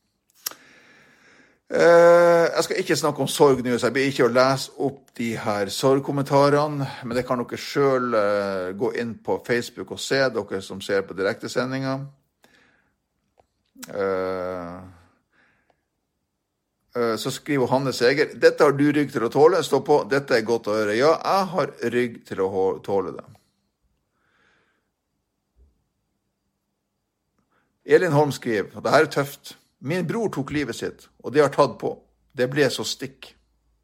Jeg skal ikke snakke om sorg nå, så jeg blir ikke å lese opp de her sorgkommentarene, men det kan dere selv gå inn på Facebook og se, dere som ser på direktesendingen. Uh, uh, så skriver Hanne Seger, dette har du rygg til å tåle, stå på, dette er godt å høre. Ja, jeg har rygg til å tåle det. Elin Holm skriver, det her er tøft. Min bror tok livet sitt, og det har tatt på. Det ble så stikk.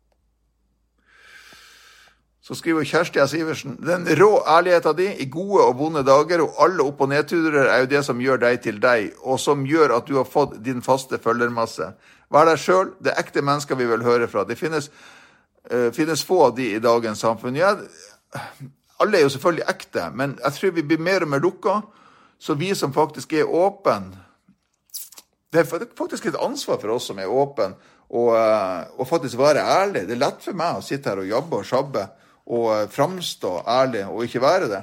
Så skriver Kjersti S. Iversen, den rå ærligheten din i gode og vonde dager, og alle opp- og nedturer er jo det som gjør deg til deg, og som gjør at du har fått din faste følgermasse. Vær deg selv, det ekte mennesker vi vil høre fra. Det finnes, uh, finnes få av de i dagens samfunn. Ja, alle er jo selvfølgelig ekte, men jeg tror vi blir mer og mer lukket, så vi som faktisk er åpen, det er faktisk et ansvar for oss som er åpen, og, uh, og faktisk være ærlig. Det er lett for meg å sitte her og jobbe og shabbe, og framstå ærlig og ikke være det.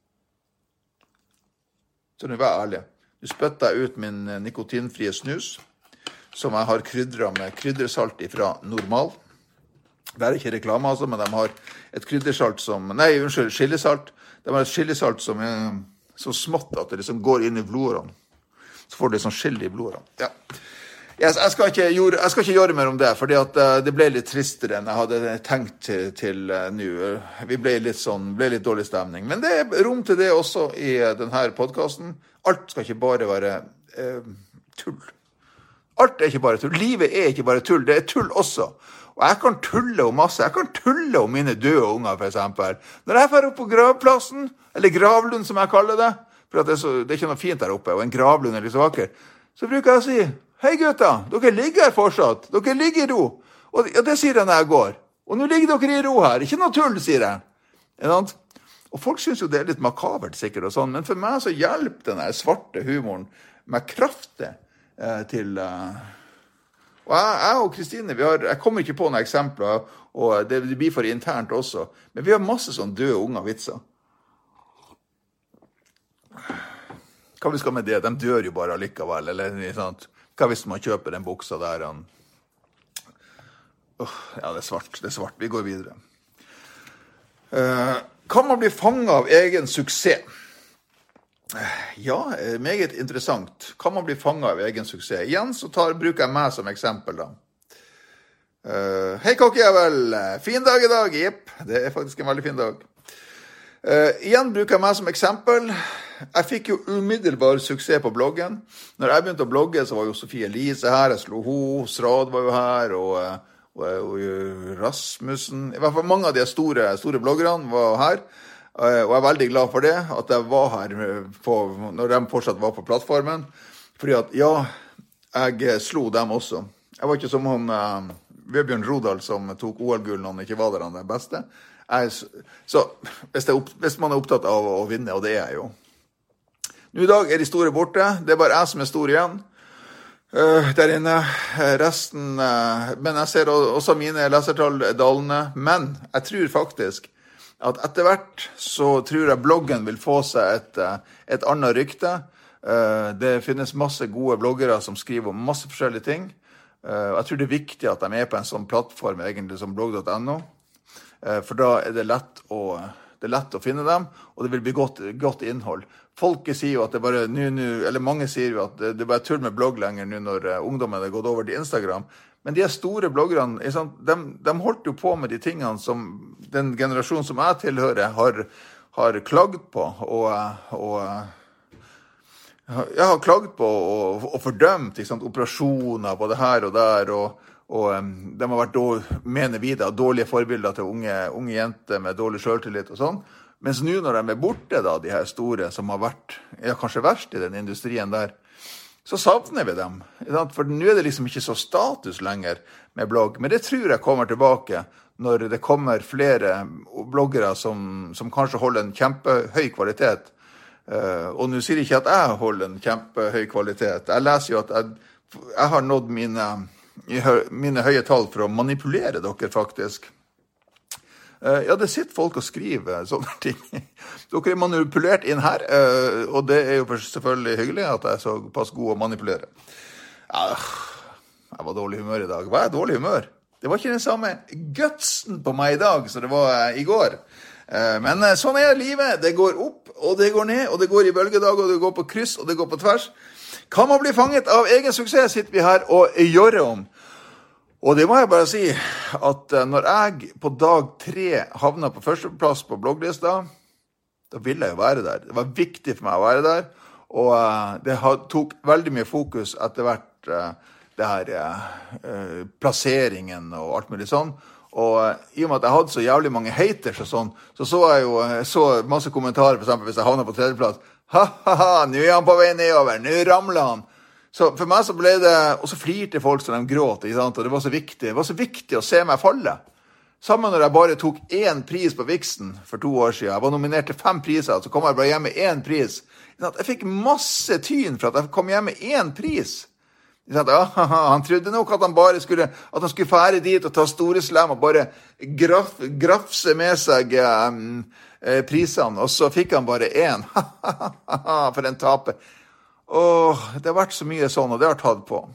Så nå vær ærlig. Nu spytter jeg ut min nikotinfrie snus, som jeg har krydret med kryddersalt fra Normal. Det er ikke reklame altså, men de har et kryddersalt som, nei, unnskyld, skillesalt. De har et skillesalt som er så smått at det liksom går inn i blodårene. Så får det sånn skille i blodårene. Ja. Yes, jeg, skal ikke gjøre, jeg skal ikke gjøre mer om det, fordi at uh, det ble litt tristere enn jeg hadde tenkt til, til uh, nå. Vi ble litt sånn, ble litt dårlig stemning. Men det er rom til det også i uh, denne podcasten. Alt skal ikke bare være uh, tull. Alt er ikke bare tull. Livet er ikke bare tull, det er tull også. Og jeg kan tulle om masse. Jeg kan tulle om mine døde unger, for eksempel. Når jeg fer opp på gravplassen, eller gravlund som jeg kaller det, for at det, er så, det er ikke noe fint der oppe, og en gravlund er litt så vakker, så bruker jeg å si, hei gutta, dere ligger her fortsatt. Dere ligger i ro. Og det sier jeg når jeg går. Og nå ligger dere i ro her. Ikke noe tull, sier jeg. Og folk synes jo det er litt makabert sikkert og sånn, men for meg så hjelper den svarte humoren med kraftet eh, til... Eh. Og jeg, jeg og Kristine, vi har, jeg kommer ikke på noen eksempler, og det, det blir for internt også, men vi har masse sånn døde unge vitser. Hva vi skal med det? De dør jo bare allikevel, eller sant? Hva hvis man kjøper den buksa der? Han... Uh, ja, det er svart, det er svart. Vi går videre. Uh, kan man bli fanget av egen suksess? Uh, ja, meget interessant. Kan man bli fanget av egen suksess? Igjen så tar, bruker jeg meg som eksempel da. Uh, Hei kokkejævel, fin dag i dag, jepp. Det er faktisk en veldig fin dag. Uh, igjen bruker jeg meg som eksempel. Jeg fikk jo umiddelbar suksess på bloggen. Når jeg begynte å blogge, så var jo Sofie Elise her, jeg slo ho, Strad var jo her, og, og, og Rasmussen. I hvert fall mange av de store, store bloggerne var her, og jeg er veldig glad for det, at jeg var her på, når de fortsatt var på plattformen. Fordi at, ja, jeg slo dem også. Jeg var ikke som han, uh, Vebjørn Rodal, som tok O L-gull når han ikke var der han er beste. Jeg, så hvis, det, hvis man er opptatt av å vinne, og det er jeg jo, nå i dag er de store borte, det er bare jeg som er stor igjen, uh, der inne, resten, uh, men jeg ser også mine lesertall dalende, men jeg tror faktisk at etter hvert så tror jeg bloggen vil få seg et, et annet rykte. Uh, det finnes masse gode bloggere som skriver om masse forskjellige ting, uh, jeg tror det er viktig at de er på en sånn plattform egentlig som blogg punktum no. for da er det lett å, det er lett å finne dem, og det vil bli godt, godt innhold. Folket sier jo at det bare, nu, nu, eller mange sier jo at det, det bare er tull med blogg lenger nå når ungdommen er gått over til Instagram. Men de store bloggerne, de, de holdt jo på med de tingene som den generasjonen som jeg tilhører har, har klagd på, og, og jeg har klagd på og, og fordømt sant, operasjoner på det her og der, og, og de har vært, dårlig, mener vi da, dårlige forbilder til unge, unge jenter med dårlig selvtillit og sånn. Mens nå når de er borte, da, de her store som har vært, ja, kanskje verst i den industrien der, så savner vi dem. For nå er det liksom ikke så status lenger med blogg. Men det tror jeg kommer tilbake når det kommer flere bloggere som, som kanskje holder en kjempehøy kvalitet. Uh, og nå sier jeg ikke at jeg holder en kjempehøy kvalitet. Jeg leser jo at jeg, jeg har nådd mine, mine høye tall for å manipulere dere faktisk. Uh, ja, det sitter folk og skriver sånne ting. Dere er manipulert inn her, uh, og det er jo selvfølgelig hyggelig at jeg er så pass god å manipulere. Uh, jeg var dårlig humør i dag. Hva er dårlig humør? Det var ikke den samme gutsen på meg i dag som det var uh, i går. Uh, men uh, sånn er livet. Det går opp, og det går ned, og det går i bølgedag, og det går på kryss, og det går på tvers. Kan man bli fanget av egen suksess, sitter vi her og gjør om. Og det må jeg bare si, at når jeg på dag tre havnet på førsteplass på blogglista, da ville jeg jo være der. Det var viktig for meg å være der, og det tok veldig mye fokus etter hvert det her plasseringen og alt mulig sånn. Og i og med at jeg hadde så jævlig mange haters og sånn, så så jeg jo så masse kommentarer, for eksempel hvis jeg havnet på tredjeplass. Ha-ha-ha, nå er han på vei nedover, nå ramler han. Så for meg så ble det, og så flirte folk som de gråt, ikke sant? Og det var så viktig, det var så viktig å se meg falle. Sammen når jeg bare tok én pris på Vixen for to år siden, jeg var nominert til fem priser, så kom jeg bare hjem med én pris. Jeg fikk masse tyn for at jeg kom hjem med én pris. Han trodde nok at han bare skulle, at han skulle fære dit og ta store slem og bare graf, grafse med seg um, prisene, og så fikk han bare én. For en taper. Åh, det har vært så mye sånn, og det har tatt på.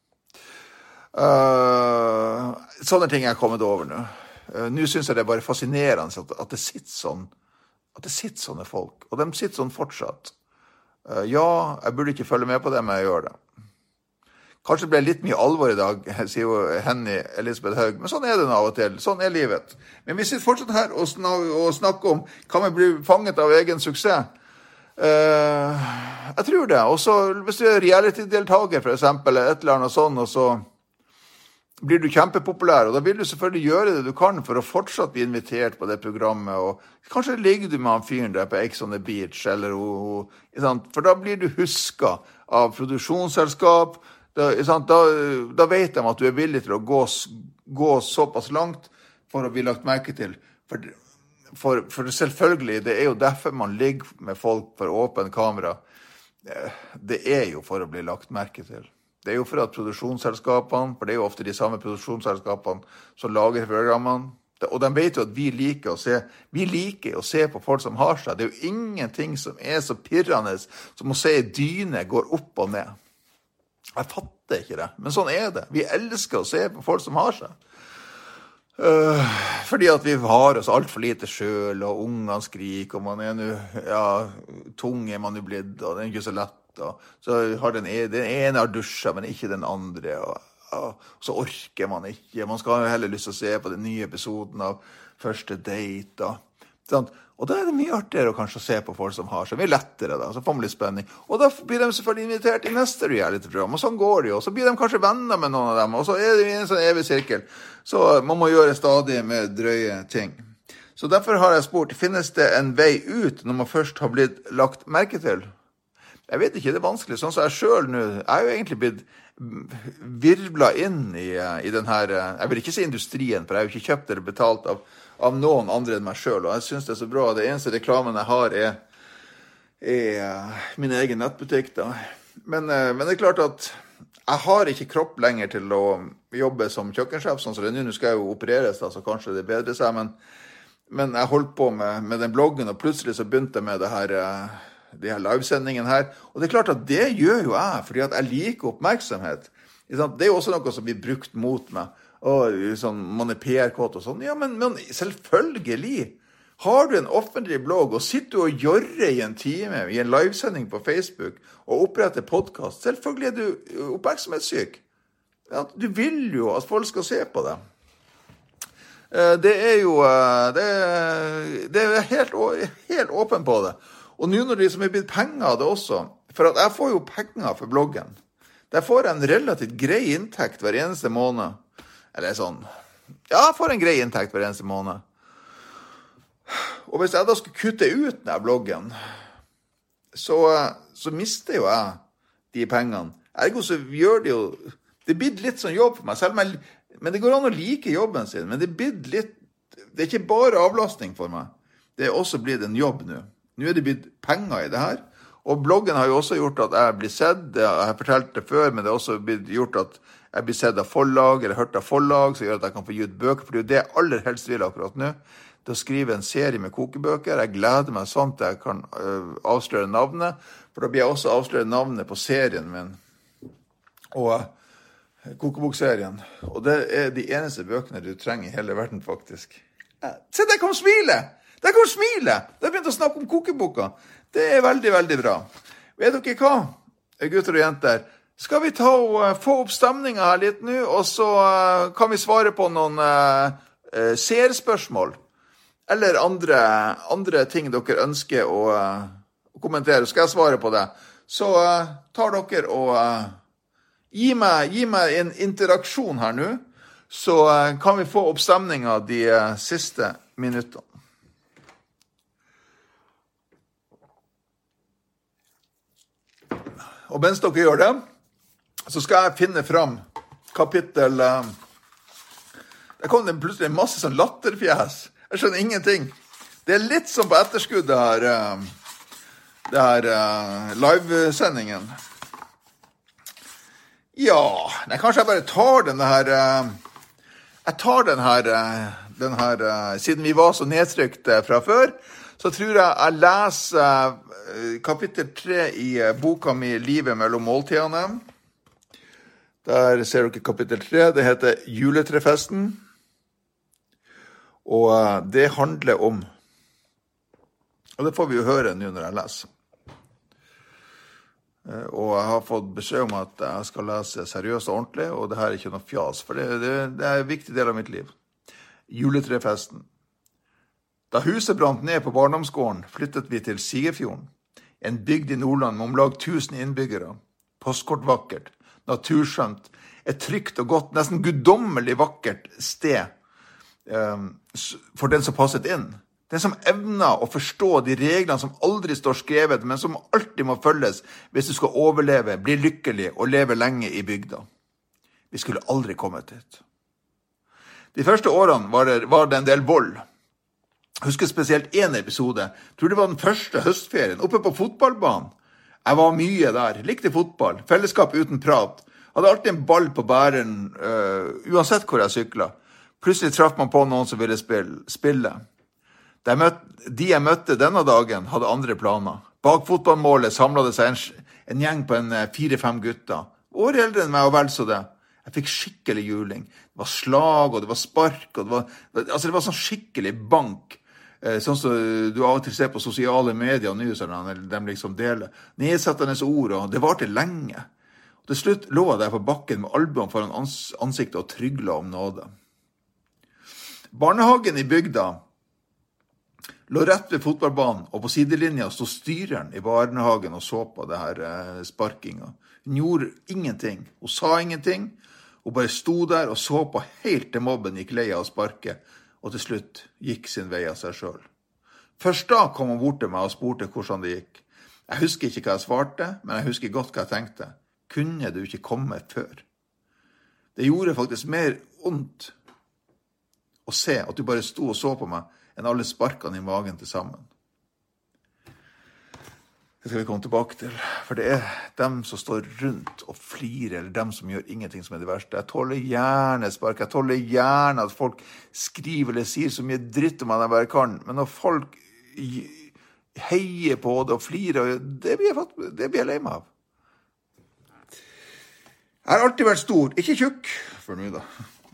Uh, sånne ting jeg har kommet over nå. Uh, nå synes jeg det er bare fascinerende at, at det sitter sånn, at det sitter sånne folk, og de sitter sånn fortsatt. Uh, ja, jeg burde ikke følge med på det, men jeg gjør det. Kanskje det ble litt mye alvor i dag, sier jo Henny Elisabeth Haug, men sånn er det av og til, sånn er livet. Men vi sitter fortsatt her og, snak og snakker om, kan vi bli fanget av egen suksess? Uh, jeg tror det. Og så hvis du er reality-deltager for eksempel, et eller annet sånn, og så blir du kjempepopulær, og da vil du selvfølgelig gjøre det du kan for å fortsatt bli invitert på det programmet, og kanskje ligger du med han fyren der på Ex on the Beach, eller, og, og, for da blir du husket av produksjonsselskap. Da, da, da vet de at du er villig til å gå, gå såpass langt for å bli lagt merke til. For, for, for selvfølgelig, det er jo derfor man ligger med folk for åpen kamera. Det er jo for å bli lagt merke til. Det er jo for at produksjonsselskapene, for det er jo ofte de samme produksjonsselskapene som lager programmene, og de vet jo at vi liker å se, vi liker å se på folk som har seg. Det er jo ingenting som er så pirrende som å se dyne går opp og ned. Jeg fatter ikke det, men sånn er det. Vi elsker å se på folk som har seg. Uh, fordi at vi har oss alt for lite selv, og ungene skriker, og man er nu, ja, tung er man jo blitt, og det er ikke så lett. Og så har den, den ene har dusjet, men ikke den andre, og, og så orker man ikke. Man skal ha heller lyst til å se på den nye episoden av Første Date, og, sånn. Og da er det mye artigere å kanskje se på folk som har seg. Mye lettere da, så får man litt spenning. Og da blir de selvfølgelig invitert i neste reality-program, og sånn går det jo. Og så blir de kanskje venner med noen av dem, og så er det en sånn evig sirkel. Så man må gjøre stadig med drøye ting. Så derfor har jeg spurt, finnes det en vei ut når man først har blitt lagt merke til? Jeg vet ikke, det er vanskelig. Sånn som jeg selv nå, jeg er jo egentlig blitt virvlet inn i, i den her, jeg vil ikke si industrien, for jeg har jo ikke kjøpt eller betalt av av noen andre enn meg selv, og jeg synes det er så bra. Det eneste reklamen jeg har er, er min egen nettbutikk da. Men, men det er klart at jeg har ikke kropp lenger til å jobbe som kjøkkensjef, sånn som det er nå. Nå skal jeg jo opereres da, så kanskje det bedre seg, men, men jeg holdt på med, med den bloggen, og plutselig så begynte jeg med det her, de her livesendingen her, og det er klart at det gjør jo jeg, fordi at jeg liker oppmerksomhet. Det er jo også noe som blir brukt mot meg, og sånn, man er P R-kåt og sånn. Ja, men, men selvfølgelig. Har du en offentlig blogg, og sitter du og gjør i en time i en livesending på Facebook, og oppretter podcast, selvfølgelig er du oppmerksomhetssyk. Ja, du vil jo at folk skal se på det. Det er jo, det er, det er helt, helt åpen på det. Og nå når det som er blitt penger av det også, for at jeg får jo penger for bloggen. Der får jeg en relativt grei inntekt hver eneste måned. Eller sånn, ja, jeg får en grei inntekt hver eneste måned. Og hvis jeg da skulle kutte ut denne bloggen, så, så mister jo jeg de pengene. Ergo så gjør det jo, det blir litt sånn jobb for meg selv, men, men det går an å like jobben sin, men det blir litt, det er ikke bare avlastning for meg. Det er også blitt en jobb nå. Nå er det blitt penger i det her, og bloggen har jo også gjort at jeg blir sett, jeg har fortalt det før, men det har også blitt gjort at jeg blir sett av forlag, eller hørt av forlag, som gjør at jeg kan få gi ut bøker, for det er jo det jeg aller helst vil akkurat nå, til å skrive en serie med kokebøker. Jeg gleder meg sånn at jeg kan uh, avsløre navnet, for da blir jeg også avsløre navnet på serien min, og uh, kokebokserien. Og det er de eneste bøkene du trenger i hele verden, faktisk. Uh, se, der kom smilet! Der kom smilet! Da har jeg begynt å snakke om kokeboker. Det er veldig, veldig bra. Vet dere hva, gutter og jenter? Skal vi ta og uh, få opp stemningen her litt nå, og så uh, kan vi svare på noen uh, uh, seerspørsmål? Eller andre, andre ting dere ønsker å, uh, å kommentere. Skal jeg svare på det? Så uh, tar dere og uh, gi, meg, gi meg en interaksjon her nå, så uh, kan vi få opp stemningen de uh, siste minuttene. Og mens dere gjør det, så skal jeg finne fram kapittel... Uh, der kom det plutselig en masse sånn latterfjes. Jeg skjønner ingenting. Det er litt som på etterskudd det her, det her uh, live-sendingen. Ja, nei, kanskje jeg bare tar den her, uh, jeg tar den her, uh, den her uh, siden vi var så nedtrykt uh, fra før, så tror jeg jeg leser uh, kapittel tre i uh, boka mi Livet mellom måltidene. Der ser dere kapittel tre, det heter Juletrefesten. Og det handler om, og det får vi jo høre nå når jeg leser. Og jeg har fått beskjed om at jeg skal lese seriøst og ordentlig, og det her er ikke noe fjas, for det, det, det er en viktig del av mitt liv. Juletrefesten. Da huset brant ned på barndomsgården, flyttet vi til Sigefjorden, en bygd i Nordland med om lag tusen innbyggere. Postkortvakkert, naturskjønt, et trygt og godt, nesten guddommelig vakkert sted, for den som passet inn. Den som evner å forstå de reglene som aldri står skrevet, men som alltid må følges hvis du skal overleve, bli lykkelig og leve lenge i bygda. Vi skulle aldri kommet dit. De første årene var det, var det en del vold. Jeg husker spesielt en episode. Jeg tror det var den første høstferien, oppe på fotballbanen. Jeg var mye der, likte fotball, fellesskap uten prat. Hadde alltid en ball på bæren, uh, uansett hvor jeg syklet. Plutselig traff man på noen som ville spille. De, møtte, de jeg møtte denne dagen hadde andre planer. Bak fotballmålet samlet det seg en, en gjeng på en fire-fem gutter. År eldre enn meg og vel så det. Jeg fikk skikkelig juling. Det var slag, og det var spark, og det var, altså det var sånn skikkelig bank. Sånn som du av og til ser på sosiale medier nå, sånn, de liksom deler. Nedsettende ord, og det var til lenge. Og til slutt lå jeg der på bakken med albuen foran ans- ansiktet og tryglet om nåde. Barnehagen i bygda lå rett ved fotballbanen, og på sidelinja stod styreren i barnehagen og så på det her eh, sparkinga. Hun gjorde ingenting, hun sa ingenting, hun bare sto der og så på helt til mobben gikk lei av å sparke, og til slutt gikk sin vei av seg selv. Først da kom hun bort til meg og spurte hvordan det gikk. Jeg husker ikke hva jeg svarte, men jeg husker godt hva jeg tenkte. Kunne du ikke komme før? Det gjorde faktisk mer ondt å se at du bare sto og så på meg enn alle sparkene i magen til sammen. Det skal vi komme tilbake til, for det er dem som står rundt og flirer, eller dem som gjør ingenting som er det verste. Jeg tåler gjerne spark, jeg tåler gjerne at folk skriver eller sier så mye dritt om at jeg bare kan, men når folk heier på det og flirer, det blir jeg, det blir jeg lei meg av. Jeg har alltid vært stor, ikke tjukk, for nå da,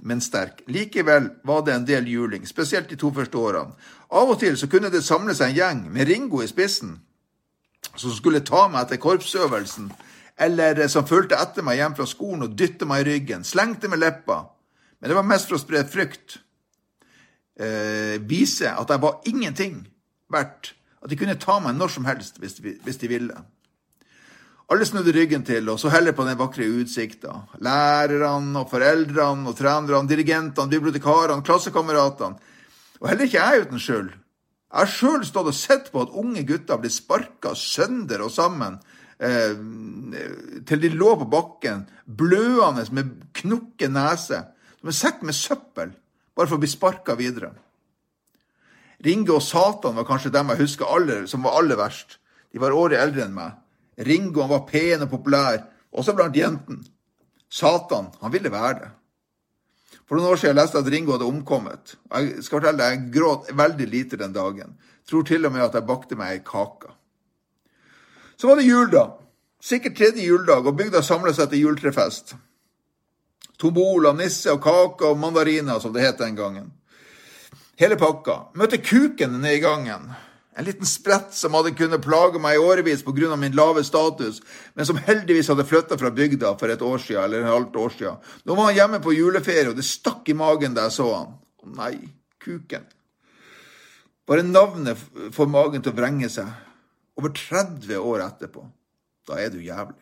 men sterk. Likevel var det en del juling, spesielt de to første årene. Av og til så kunne det samle seg en gjeng med Ringo i spissen, som skulle ta meg etter korpsøvelsen, eller som følte etter meg hjem fra skolen og dytte meg i ryggen, slengte med leppa. Men det var mest for å spre frykt. Eh, vise at jeg var ingenting verdt, at de kunne ta meg når som helst hvis de, hvis de ville. Alle snudde ryggen til, og så heller på den vakre utsikten. Lærerne og foreldrene og trenerne, dirigentene, bibliotekarene, klassekameratene. Og heller ikke jeg uten skyld. Jeg har selv stått og sett på at unge gutter blir sparket sønder og sammen, eh, til de lå på bakken, bløende med knukke nese, som en sekk med søppel, bare for å bli sparket videre. Ringo og Satan var kanskje dem jeg husker aller, som var aller verst. De var året eldre enn meg. Ringo, han var pen og populær, også blant jenten. Satan, han ville være det. For noen år siden jeg leste at Ringo hadde omkommet. Jeg skal fortelle deg, jeg gråt veldig lite den dagen. Tror til og med at jeg bakte meg i kaka. Så var det jul da. Sikkert tredje juledag, og bygda samlet seg til juletrefest. Tombola, nisse og kaka og mandariner, som det het den gangen. Hele pakka. Møtte kuken ned i gangen. En liten sprett som hadde kunnet plage meg i årevis på grunn av min lave status, men som heldigvis hadde flyttet fra bygda for et år siden, eller et halvt år siden. Nå var han hjemme på juleferie, og det stakk i magen da jeg så han. Å nei, kuken. Bare navnet får magen til å vrenge seg. Over tretti år etterpå. Da er du jævlig.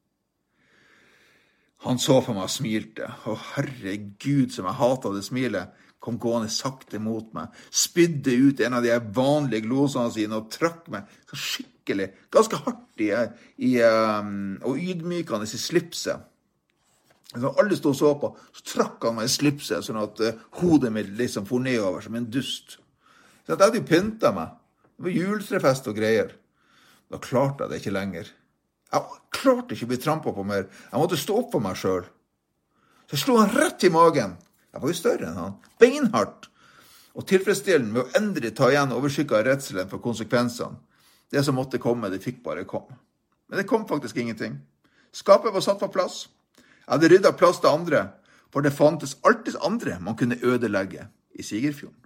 Han så på meg og smilte. Å herregud, som jeg hatet det smilet. Kom gående sakte mot meg, spydde ut en av de vanlige glosene sine og trakk meg så skikkelig, ganske hardt i, i, um, og ydmykende i slipset. Når alle stod og så på, så trakk han meg i slipset, sånn at uh, hodet mitt liksom for nedover som en dust. Så jeg hadde jo pyntet meg. Det var juletrefest og greier. Da klarte jeg det ikke lenger. Jeg klarte ikke å bli trampet på mer. Jeg måtte stå opp for meg selv. Så jeg slo han rett i magen. Jeg var jo større enn han, beinhardt, og tilfredsstillende med å endelig ta igjen overskykket av redselen for konsekvensene. Det som måtte komme, det fikk bare komme. Men det kom faktisk ingenting. Skapet var satt på plass. Jeg hadde ryddet plass til andre, for det fantes alltid andre man kunne ødelegge i Sigerfjorden.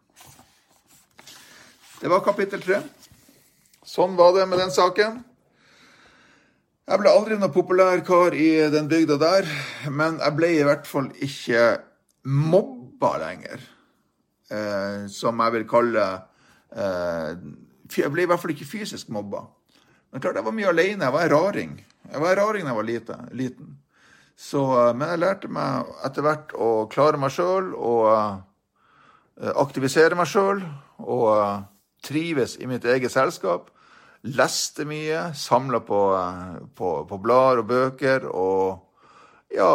Det var kapittel tre. Sånn var det med den saken. Jeg ble aldri noen populær kar i den bygda der, men jeg ble i hvert fall ikke mobba lenger, eh, som jeg vil kalle, eh, jeg ble i hvert fall ikke fysisk mobba. Men klart, jeg var mye alene, jeg var en raring. Jeg var en raring da jeg var lite, liten. Så, men jeg lærte meg etter hvert å klare meg selv, og uh, aktivisere meg selv, og uh, trives i mitt eget selskap. Leste mye, samlet på, uh, på, på blader og bøker, og ja,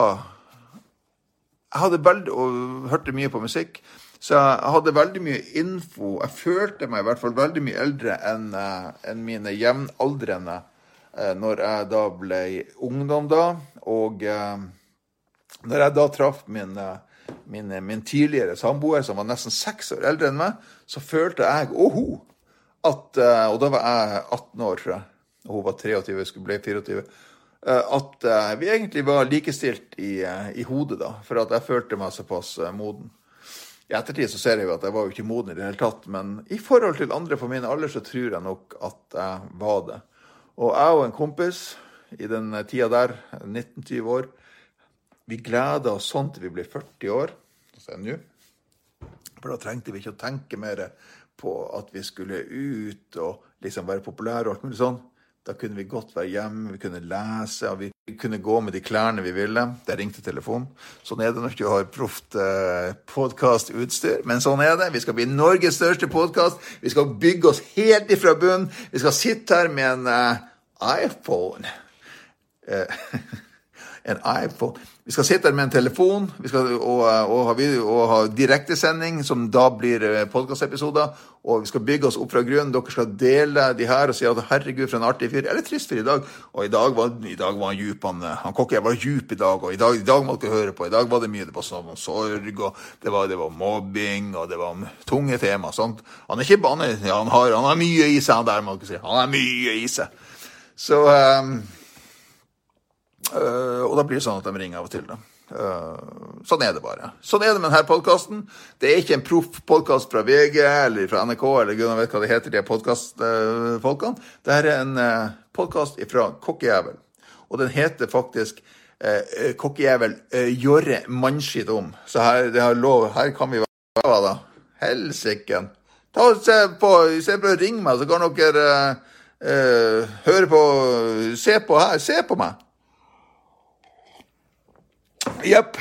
jeg hadde veldig, og hørte mye på musikk, så jeg hadde veldig mye info. Jeg følte meg i hvert fall veldig mye eldre enn, uh, enn mine jevnaldrende uh, når jeg da ble ungdom da, og uh, når jeg da traff min, uh, min, min tidligere samboer, som var nesten seks år eldre enn meg, så følte jeg, og hun, at, uh, og da var jeg atten år, tror jeg, og hun var treogtyve, skulle bli fireogtyve, at uh, vi egentlig var likestilt i, uh, i hodet da, for at jeg følte meg såpass uh, moden. I ettertid så ser jeg jo at jeg var jo ikke moden i det hele tatt, men i forhold til andre på min alder så tror jeg nok at jeg var det. Og jeg og en kompis i den tida der, nitten til tjue år, vi gledet oss sånn til vi ble førti år, så er det nå. For da trengte vi ikke å tenke mer på at vi skulle ut og liksom være populære og alt mulig sånn. Da kunne vi godt være hjemme, vi kunne lese, og vi kunne gå med de klærne vi ville. Der ringte telefonen. Sånn er det når du har proft eh, podcast-utstyr. Men sånn er det. Vi skal bli Norges største podcast. Vi skal bygge oss helt ifra bunnen. Vi skal sitte her med en uh, iPhone. Uh, en iPhone. Vi skal sitte her med en telefon, vi skal, og, og, ha video, og ha direktesending, som da blir podcastepisoder, og vi skal bygge oss opp fra grunnen. Dere skal dele de her og si at herregud for en artig fyr, eller trist for i dag. Og i dag var, i dag var han djup, han, han kokke, jeg var djup i dag, og i dag, i dag må dere høre på. I dag var det mye, det var sånn sorg, og det var, det var mobbing, og det var tunge tema. Sånt. Han er ikke bare, ja, han, har, han har mye i seg, han der må dere si. Han har mye i seg. Så... Um, Uh, og da blir det sånn at de ringer av og til da. Uh, sånn er det bare. Sånn er det med denne podcasten. Det er ikke en proff-podcast fra V G eller fra N R K eller Gud vet hva det heter, de podcast-folkene. Det er en uh, podcast fra Kokkejævel. Og den heter faktisk uh, Kokkejævel uh, gjøre mannskitt om. Så her, det har lov, her kan vi være da. Helsikken. Ta og se på, i stedet for å ringe meg, så kan dere uh, uh, høre på, se på her, se på meg. Jepp.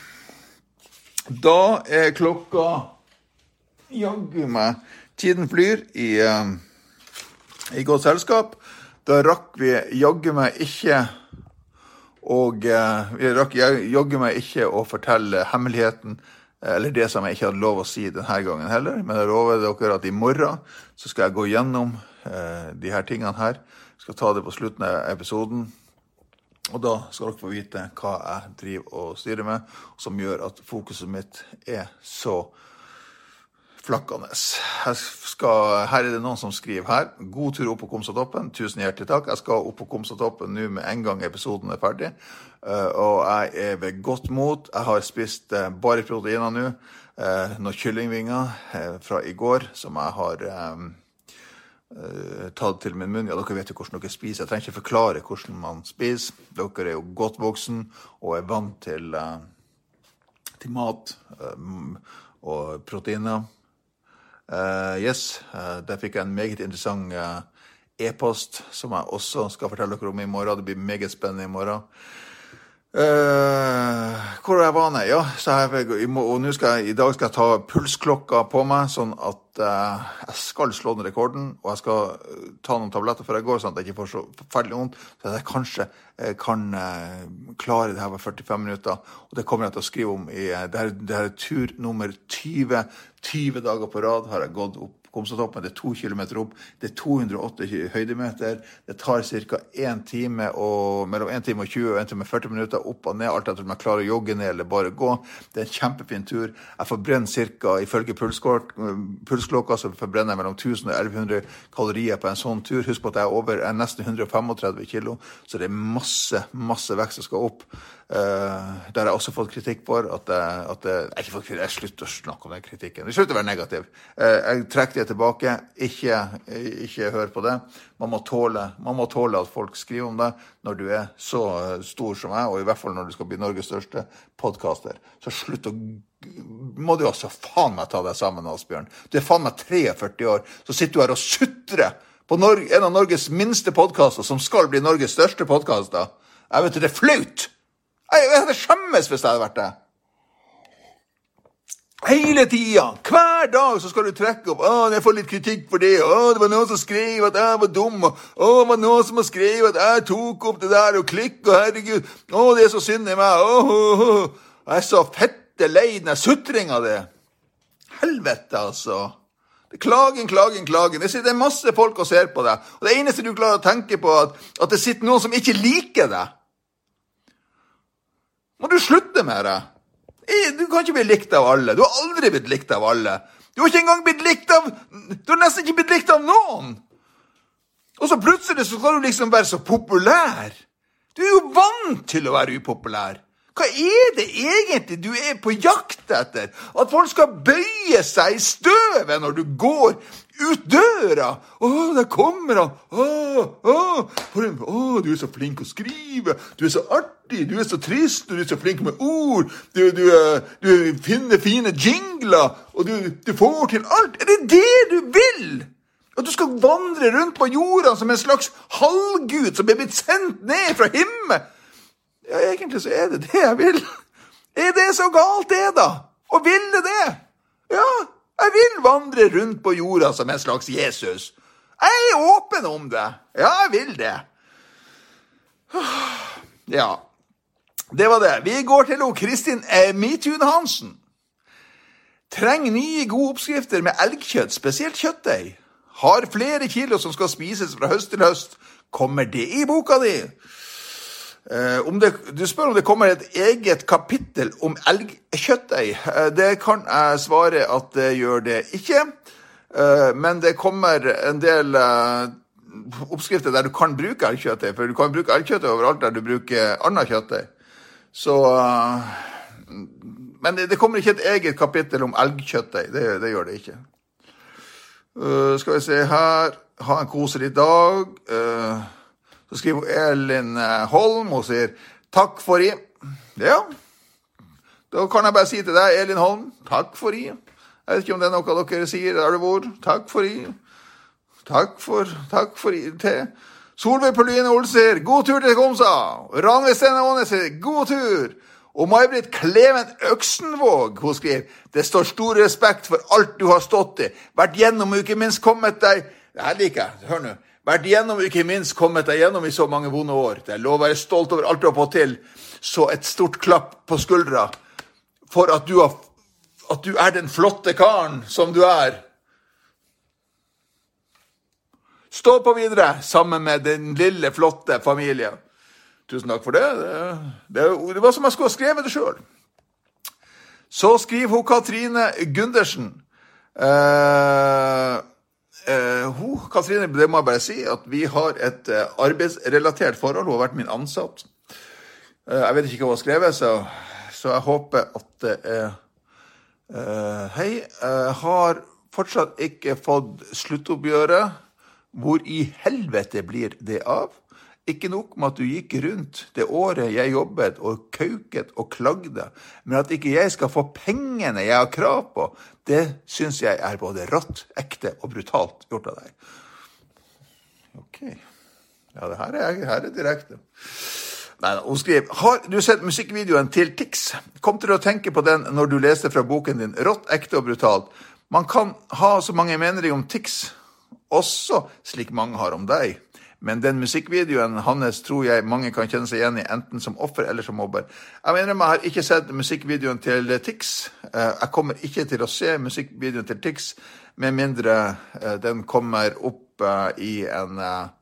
Da er klokka jaggu meg. Tiden flyr i, uh, i godt selskap. Da rakk vi jaggu meg ikke og uh, vi rakk jaggu meg ikke å fortelle hemmeligheten, eller det som jeg ikke hadde lov å si denne gangen heller. Men jeg lover dere at i morgen så skal jeg gå gjennom uh, de her tingene her. Jeg skal ta det på slutten av episoden. Og da skal dere få vite hva jeg driver og styrer med, som gjør at fokuset mitt er så flakkende. Jeg skal, her er det noen som skriver her. God tur opp på Komsatoppen. Tusen hjertelig takk. Jeg skal opp på Komsatoppen nå med en gang episoden er ferdig. Og jeg er ved godt mot. Jeg har spist bare proteiner nå. Noen kyllingvinger fra i går som jeg har Uh, tatt til min munn. Ja, dere vet jo hvordan dere spiser. Jeg trenger ikke forklare hvordan man spiser. Dere er jo godt voksen og er vant til, uh, til mat um, og proteiner. Uh, yes, uh, der fikk jeg en meget interessant uh, e-post som jeg også skal fortelle dere om i morgen. Det blir meget spennende i morgen. Uh, hvor jeg var jeg? Ja, så jeg, og nå skal jeg, i dag skal jeg ta pulsklokka på meg, sånn at uh, jeg skal slå den rekorden, og jeg skal uh, ta noen tabletter før jeg går, sånn at jeg ikke får så forferdelig vondt, så jeg kanskje uh, kan uh, klare det her på førtifem minutter, og det kommer jeg til å skrive om i, uh, det, her, det her er tur nummer tyve, tyve dager på rad har jeg gått opp Komsatoppen, det er to kilometer opp, det er to hundre og åtte høydemeter, det tar cirka en time og mellom en time og tjue og en time og førti minutter opp og ned, alt etter om jeg klarer å jogge ned eller bare gå. Det er en kjempefin tur. Jeg forbrenner cirka, ifølge pulsklokka, så forbrenner jeg mellom tusen og elleve hundre kalorier på en sånn tur. Husk på at jeg er over, jeg er nesten hundre og femogtredve kilo, så det er masse, masse vekst som skal opp. Uh, der har jeg også fått kritikk for at, uh, at uh, jeg ikke fått kritikk, jeg slutter å snakke om den kritikken, det slutter å være negativ. Uh, jeg trekker det tilbake, ikke, ikke hør på det. Man må, tåle, man må tåle at folk skriver om det når du er så stor som jeg, og i hvert fall når du skal bli Norges største podcaster. Så slutt å, må du også faen meg ta deg sammen, Asbjørn. Du er faen meg treogførti år, så sitter du her og sutrer på Norge, en av Norges minste podcaster som skal bli Norges største podcaster. Jeg vet det, det er flaut! Jeg hadde skjemmes hvis jeg hadde vært det. Hele tiden, hver dag så skal du trekke opp, åh, jeg får litt kritikk for det, åh, det var noen som skrev at jeg var dum, åh, det var noen som skrev at jeg tok opp det der og klikk, og herregud, åh, det er så synd i meg, åh, åh, åh. Jeg er så fette lei den sutring av det. Helvete, altså. Det er klagen, klagen, klagen. Det sitter masse folk og ser på deg, og det eneste du klarer å tenke på er at, at det sitter noen som ikke liker deg. Må du slutte med det? Du kan ikke bli likt av alle. Du har aldri blitt likt av alle. Du har ikke engang blitt likt av... Du har nesten ikke blitt likt av noen. Og så plutselig så skal du liksom være så populær. Du er jo vant til å være upopulær. Hva er det egentlig du er på jakt etter? At folk skal bøye seg i støvet når du går ut døra. Åh, der kommer han. Åh, åh, en, åh, du er så flink å skrive. Du er så artig, du er så trist, du er så flink med ord. Du, du, du finner fine jingler, og du, du får til alt. Er det det du vil? At du skal vandre rundt på jorda som en slags halvgud som er blitt sendt ned fra himmelen? Ja, egentlig så er det det jeg vil. Er det så galt det da? Og vil det det? Ja, jeg vil vandre rundt på jorda som en slags Jesus. Jeg er åpen om det. Ja, jeg vil det. Ja, det var det. Vi går til Kristin Midtun Hansen. Treng nye gode oppskrifter med elgkjøtt, spesielt kjøttdeig. Har flere kilo som skal spises fra høst til høst. Kommer det i boka di? Uh, om det, du spør om det kommer et eget kapittel om elgkjøttdeig. Uh, det kan jeg svare at det gjør det ikke. Uh, men det kommer en del uh, oppskrifter der du kan bruke elgkjøttdeig, for du kan bruke elgkjøttdeig overalt der du bruker annet kjøttdeig. Så, uh, men det, det kommer ikke et eget kapittel om elgkjøttdeig, det, det gjør det ikke. Uh, skal vi se her, ha en koselig dag. Uh, så skriver Elin Holm, og sier, takk for i. Ja, da kan jeg bare si til deg, Elin Holm, takk for i. Jeg vet ikke om det er noe dere sier, der du bor. Takk for i. Takk for, takk for i til. Solveig Pauline Olsen sier, god tur til Komsa. Rangve Stene Åne sier, god tur. Og May-Britt Kleven Øksenvåg, hun skriver, det står stor respekt for alt du har stått i. Vært gjennom og ikke minst kommet deg, det her liker jeg, hør nå. Vært gjennom og ikke minst kommet deg gjennom i så mange vonde år. Det er lov å være stolt over alt du har fått til. Så et stort klapp på skuldra for at du, har, at du er den flotte karen som du er. Stå på videre sammen med den lille, flotte familien. Tusen takk for det. Det, det, det var som jeg skulle ha skrevet det selv. Så skriver hun Katrine Gundersen. Uh, uh, hun, Katrine, det må jeg bare si, at vi har et uh, arbeidsrelatert forhold. Hun har vært min ansatt. Uh, jeg vet ikke hva hun har skrevet, så, så jeg håper at det er... Uh, hei, jeg har fortsatt ikke fått sluttoppgjøret. Hvor i helvete blir det av? Ikke nok med at du gikk rundt det året jeg jobbet og kauket og klagde, men at ikke jeg skal få pengene jeg har krav på, det synes jeg er både rått, ekte og brutalt gjort av deg. Ok. Ja, det her er, her er direkte. Nei, hun skriver, har du sett musikkvideoen til Tix? Kom til å tenke på den når du leste fra boken din, rått, ekte og brutalt. Man kan ha så mange meninger om Tix, også slik mange har om deg. Men den musikkvideoen hans tror jeg mange kan kjenne seg igjen i, enten som offer eller som mobber. Jeg mener, jeg har ikke sett musikkvideoen til Tix. Jeg kommer ikke til å se musikkvideoen til Tix, med mindre den kommer opp i en...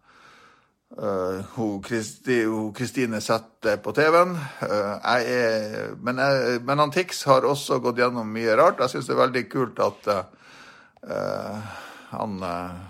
Uh, hun, Kristi, hun Kristine setter på T V-en. Uh, jeg er, men, jeg, men han Tix har også gått gjennom mye rart. Jeg synes det er veldig kult at uh, han... Uh,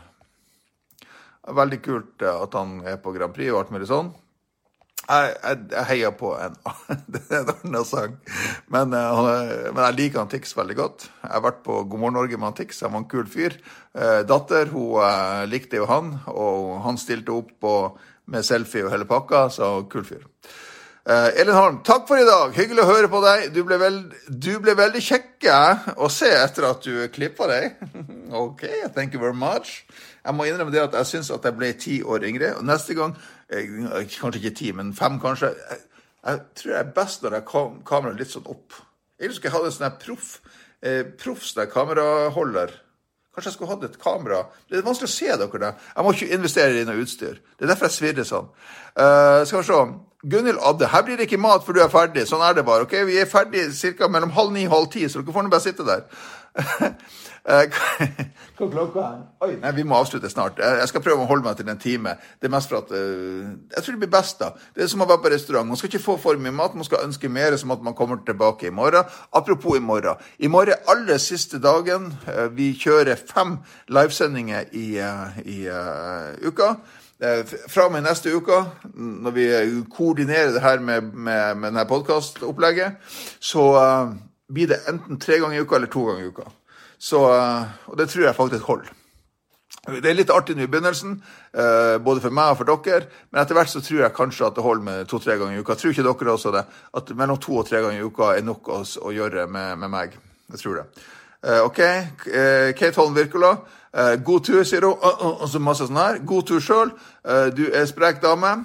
Veldig kult at han er på Grand Prix og alt mulig sånn. Jeg, jeg, jeg heier på en, det er en annen sang. Men, uh, men jeg liker han Tix veldig godt. Jeg har vært på God morgen Norge med han Tix. Han var en kul fyr. Uh, datter, hun uh, likte jo han, og han stilte opp på, med selfie og hele pakka, så kul fyr. Uh, Elin Holm, takk for i dag. Hyggelig å høre på deg. Du ble, veld, du ble veldig kjekke å se etter at du klippet deg. Ok, thank you very much. Jeg må innrømme det at jeg synes at jeg ble ti år yngre, og neste gang, eh, kanskje ikke ti, men fem kanskje, jeg, jeg tror jeg er best når jeg kam kameraet litt sånn opp. Jeg husker jeg hadde en sånn her proff, eh, proff sånn her kameraholder. Kanskje jeg skulle hatt et kamera. Det er vanskelig å se dere der. Jeg må ikke investere i noe utstyr. Det er derfor jeg svirrer sånn. Uh, skal vi se. Gunnhild Adde, her blir det ikke mat før du er ferdig. Sånn er det bare, ok? Vi er ferdig cirka mellom halv ni og halv ti, så dere får nå bare sitte der. Hva klokka er? Oi, nei, vi må avslutte snart. Jeg skal prøve å holde meg til en time. Det er mest for at uh, jeg tror det blir best da. Det er som å være på restaurant. Man skal ikke få for mye mat, man skal ønske mer, som at man kommer tilbake i morgen. Apropos i morgen. I morgen aller siste dagen, uh, vi kjører fem livesendinger i, uh, i uh, uka. Uh, fra med neste uka, når vi koordinerer det her med, med, med denne podcast-opplegget, så uh, blir det enten tre ganger i uka eller to ganger i uka. Så, og det tror jeg faktisk holder. Det er litt artig nå i begynnelsen, både for meg og for dere, men etter hvert så tror jeg kanskje at det holder med to-tre ganger i uka. Tror ikke dere også det, at mellom to og tre ganger i uka er nok å, å gjøre med, med meg. Jeg tror det. Ok, Kate Holm Virkola, god tur, sier hun, og så masse sånn her. God tur selv, du er sprek dame.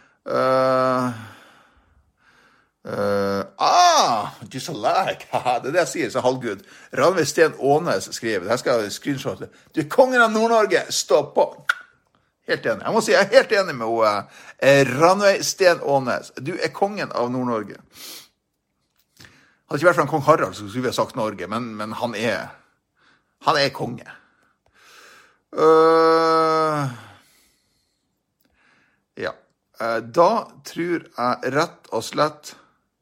Uh, ah, just a like. Det er det jeg sier, så halvgud. Rangve Sten Ånes skriver, her skal jeg screenshotte. Du er kongen av Nord-Norge, stå på. Helt enig, jeg må si, jeg er helt enig med uh, Rangve Sten Ånes. Du er kongen av Nord-Norge. Hadde ikke vært fra en kong Harald, så skulle vi ha sagt Norge, men, men han er han er konge. uh, Ja uh, Da tror jeg rett og slett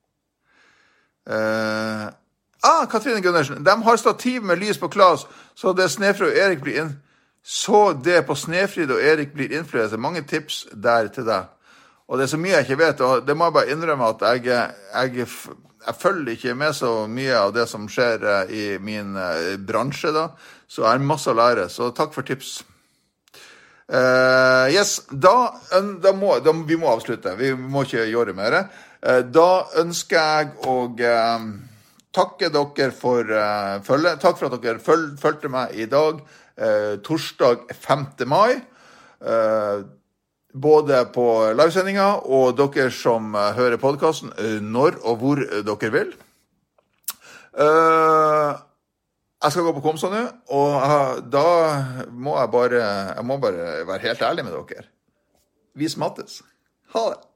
Uh, ah, Katrine Gundersen, de har stativ med lys på Klas, så det Snefrid og Erik blir inn, så det på Snefrid og Erik blir innflytelse. Mange tips der til deg. Og det er så mye jeg ikke vet, og det må jeg bare innrømme at jeg, jeg, jeg følger ikke med så mye av det som skjer i min bransje da, så jeg har masse å lære, så takk for tips. Uh, yes, da, da må, da, vi må avslutte, vi må ikke gjøre mer. Uh, da ønsker jeg å uh, takke dere for uh, følge. Takk for at dere føl, følte meg i dag, uh, torsdag femte mai. Uh, både på livesendinga og dere som uh, hører podcasten, uh, når og hvor uh, dere vil. Uh, Jeg skal gå på Komsa nå, og da må jeg bare, jeg må bare være helt ærlig med dere. Vi smattes. Ha det!